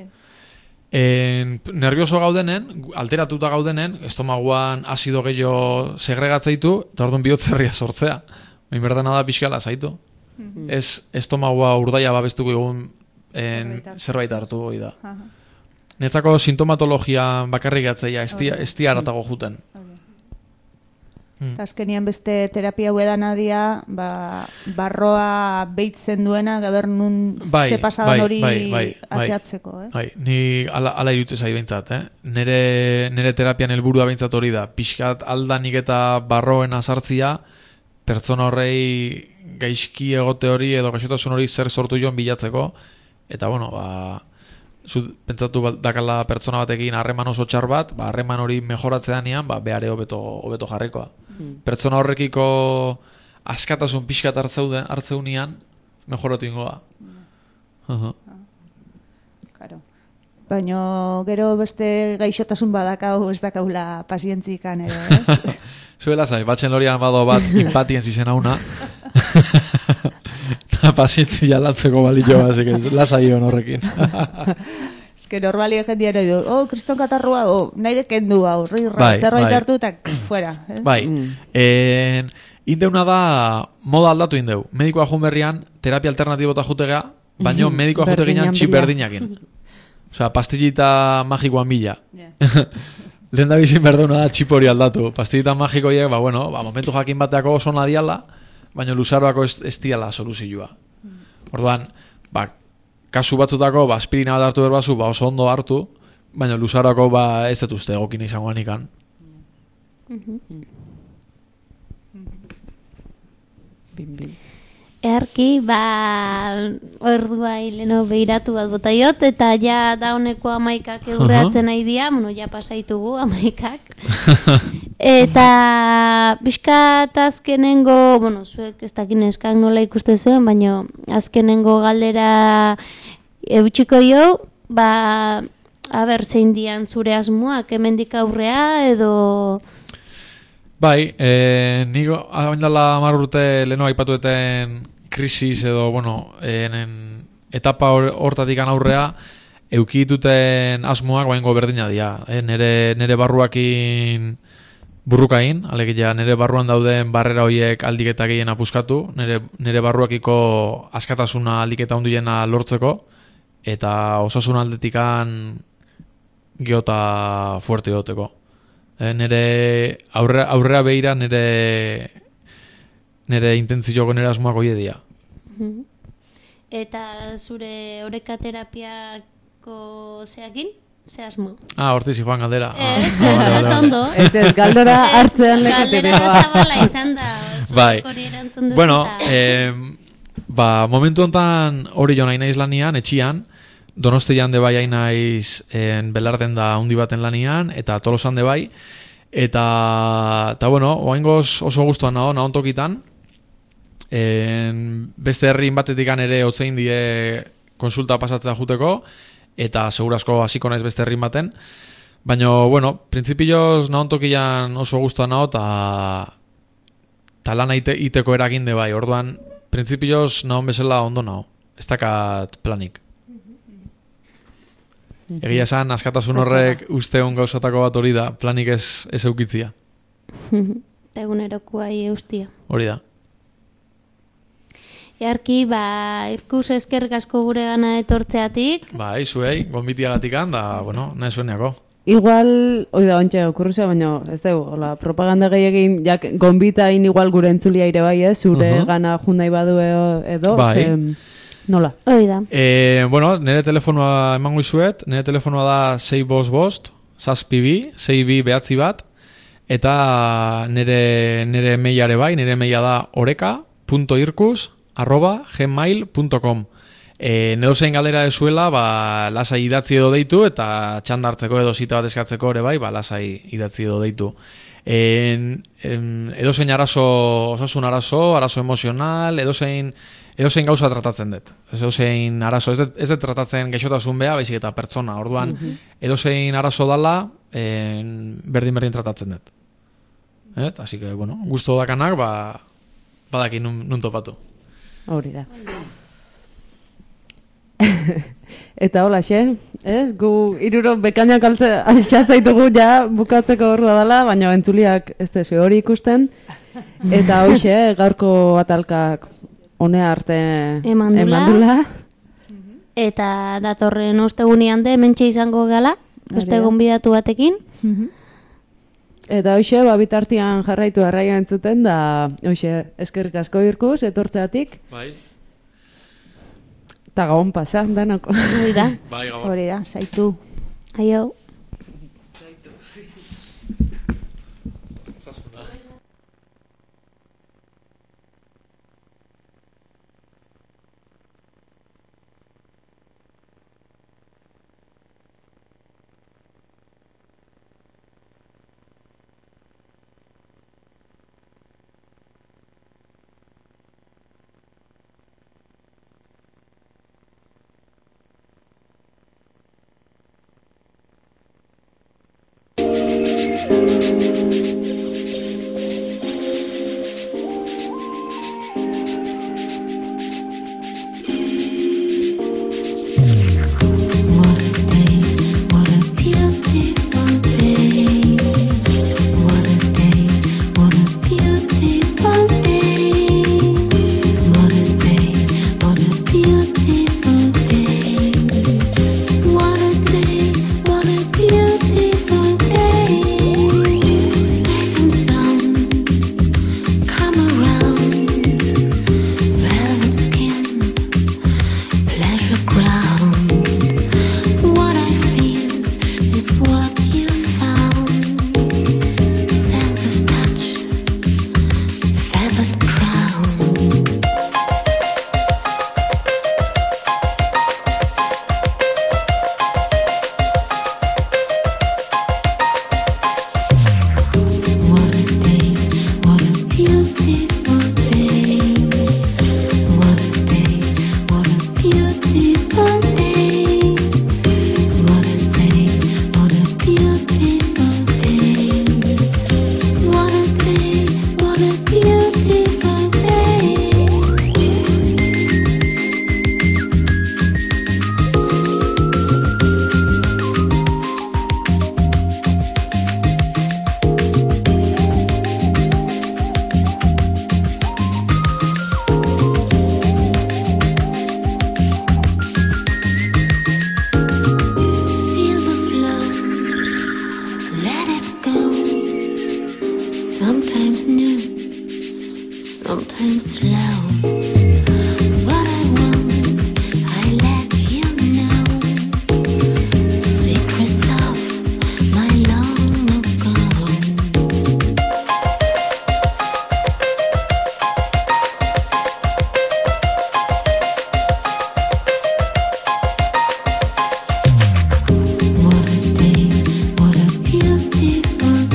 En, nervioso gaudenen, alteratuta gaudenen, estomaguan azido gehiago segregatzeitu, eta orduan bihotzerria sortzea. Bain berdana da pixkala zaitu. Mm-hmm. Ez estomagua urdaia babestuko egun en, zerbait hartu hori da. Netzako sintomatologia bakarrik atzeia, estia haratago juten. Hmm. Azkenian beste terapia huedan adia, ba, barroa behitzen duena, gaber nun bai, ze pasadan hori bai, bai, ateatzeko. Bai, eh? bai. Ni ala, ala irutze zai behintzat, eh? Nere, nere terapian helburua behintzat hori da. Pixkat aldanik eta barroen azartzia, pertsona horrei gaizki egote hori edo gaixotasun hori zer sortu joan bilatzeko. Eta, bueno, ba... Zu pentsatu dakala pertsona batekin harreman oso txar bat, ba, harreman hori mejoratzeanean, ba, behare hobeto, hobeto jarrikoa. Mm. Pertsona horrekiko askatasun pixkat hartzeunian, mejoratu ingo da. Mm. Uh-huh. Claro. Baina gero beste gaixotasun badakau ez dakaula pazientzikan ere, ez? Zuela zai, batxen lorian bado bat impatien zizen hauna. Eta pazientzi jalatzeko balio, así que lasai hon horrekin. Ez que normali jendia nahi du, oh, kriston katarrua, oh, nahi dekendu hau, rirra, bai, zerbait bai. hartu eta fuera. Ez? Bai, mm. en, indeuna da moda aldatu indeu. Medikoa jun berrian, terapia alternatibota jutegea, baina medikoa juteginan txip berdinakin. Osea, pastillita magikoan bila. Yeah. Lehen da bizin berduna da txip hori aldatu. Pastillita magikoiek, ba, bueno, ba, momentu jakin bateako oso nadiala, baina luzaroako ez, ez diala soluzioa. Orduan, ba, kasu batzutako, ba, aspirina bat hartu berbazu, ba, oso ondo hartu, baina luzaroako ba, ez detuzte egokin izangoan ikan. Bin, bin. Earki, ba, ordua hileno behiratu bat botaiot, eta ja dauneko amaikak eurreatzen nahi dia, bueno, ja pasaitugu amaikak. Eta pixkat azkenengo, bueno, zuek ez dakin eskak nola ikuste zuen, baina azkenengo galdera eutxiko jo, ba, aber, zein dian zure asmoak, hemendik aurrea, edo... Bai, eh, nigo abendala hamar urte leheno aipatueten krisis edo, bueno, en etapa hortatik or, aurrea eukituten asmoak baingo berdina dira. Eh, nere, nere barruakin burrukain, alegia nere barruan dauden barrera horiek aldiketa gehien apuskatu, nere, nere barruakiko askatasuna aldiketa hundiena lortzeko, eta osasun aldetikan geota fuerte goteko. Nere aurrea, aurrea behira nere nere intentzioko nere asmoak oie dia. Eta zure oreka terapiako zeakin? Ze asmo? Ah, hortiz joan galdera. Ez, ez, ez ondo. Ez, ez, galdera hartzean lekatere. Galdera zabala izan da. Bai. Bueno, eh, ba, momentu hontan hori jo nahi naiz lanian, etxian, Donostian de bai hain naiz en Belarden da hundi baten lanian, eta Tolosan de bai, eta, eta bueno, oaingoz oso guztuan nago, nahon tokitan, en, beste herrin batetikan ere otzein die konsulta pasatzea juteko, eta segurasko hasiko naiz beste herrin baten, baina, bueno, printzipioz nahon tokian oso guztuan nago, eta ta lana ite, iteko eragin de bai, orduan, printzipioz nahon bezala ondo nago, ez dakat planik. Egia esan, askatasun horrek uste hon gauzatako bat hori da, planik ez, ez eukitzia. Egunerokoa eustia. Hori da. Jarki, ba, irkus eskerrik asko gure gana etortzeatik. Bai, zuei, gonbitiagatikan, da, bueno, nahi zueneako. Igual, oi da, ontxe, okurruzea, baina, ez dugu, hola, propaganda gehiagin, jak, gonbitain igual gure entzulia ire bai, ez, zure uh -huh. gana jundai badu edo, bai. ze, nola? Hoi da. E, bueno, nire telefonoa emango izuet, nire telefonoa da sei bost bost, zazpi bi, sei bi behatzi bat, eta nire, nire mailare bai, nire maila da oreka.irkus, arroba gmail punto com. E, nedozein galdera ezuela, ba, lasai idatzi edo deitu, eta txanda hartzeko edo zita bat eskatzeko ere bai, ba, lasai idatzi edo deitu. En, en, edozein arazo, osasun arazo, arazo emozional, edozein, edozein gauza tratatzen dut. Edozein arazo, ez dut, ez dut tratatzen gaixotasun beha, baizik eta pertsona. Orduan, mm-hmm. edozein arazo dala, en, berdin-berdin tratatzen dut. Et? Así que, bueno, gusto dakanak, ba, badaki nun, nun topatu. Hori da. Eta hola, xe, ez? Gu iruro bekainak altxatzaitugu ja bukatzeko horra dela, baina entzuliak ez dezu hori ikusten. Eta hoxe, gaurko atalkak honea arte emandula. emandula. Eta datorren ostegunian de hementxe izango gala, beste gonbidatu batekin. Eta hoxe, ba, bitartian jarraitu arraia entzuten, da hoxe, eskerrik asko irkus, etortzeatik. Bai. Eta gabon pasa, danako. Hori da. Bai, gabon. Hori da, zaitu. Aio.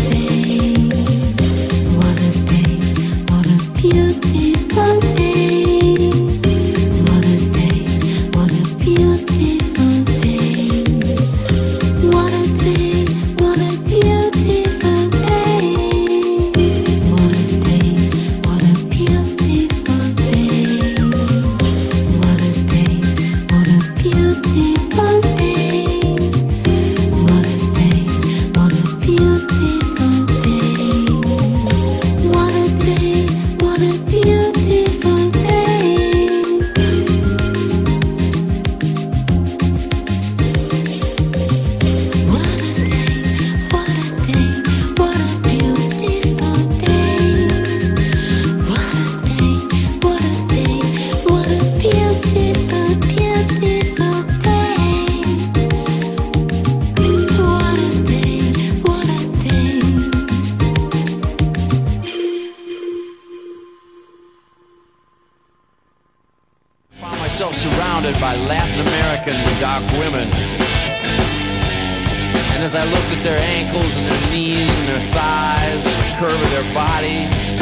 Beautiful day. surrounded by Latin American dark women. And as I looked at their ankles and their knees and their thighs and the curve of their body,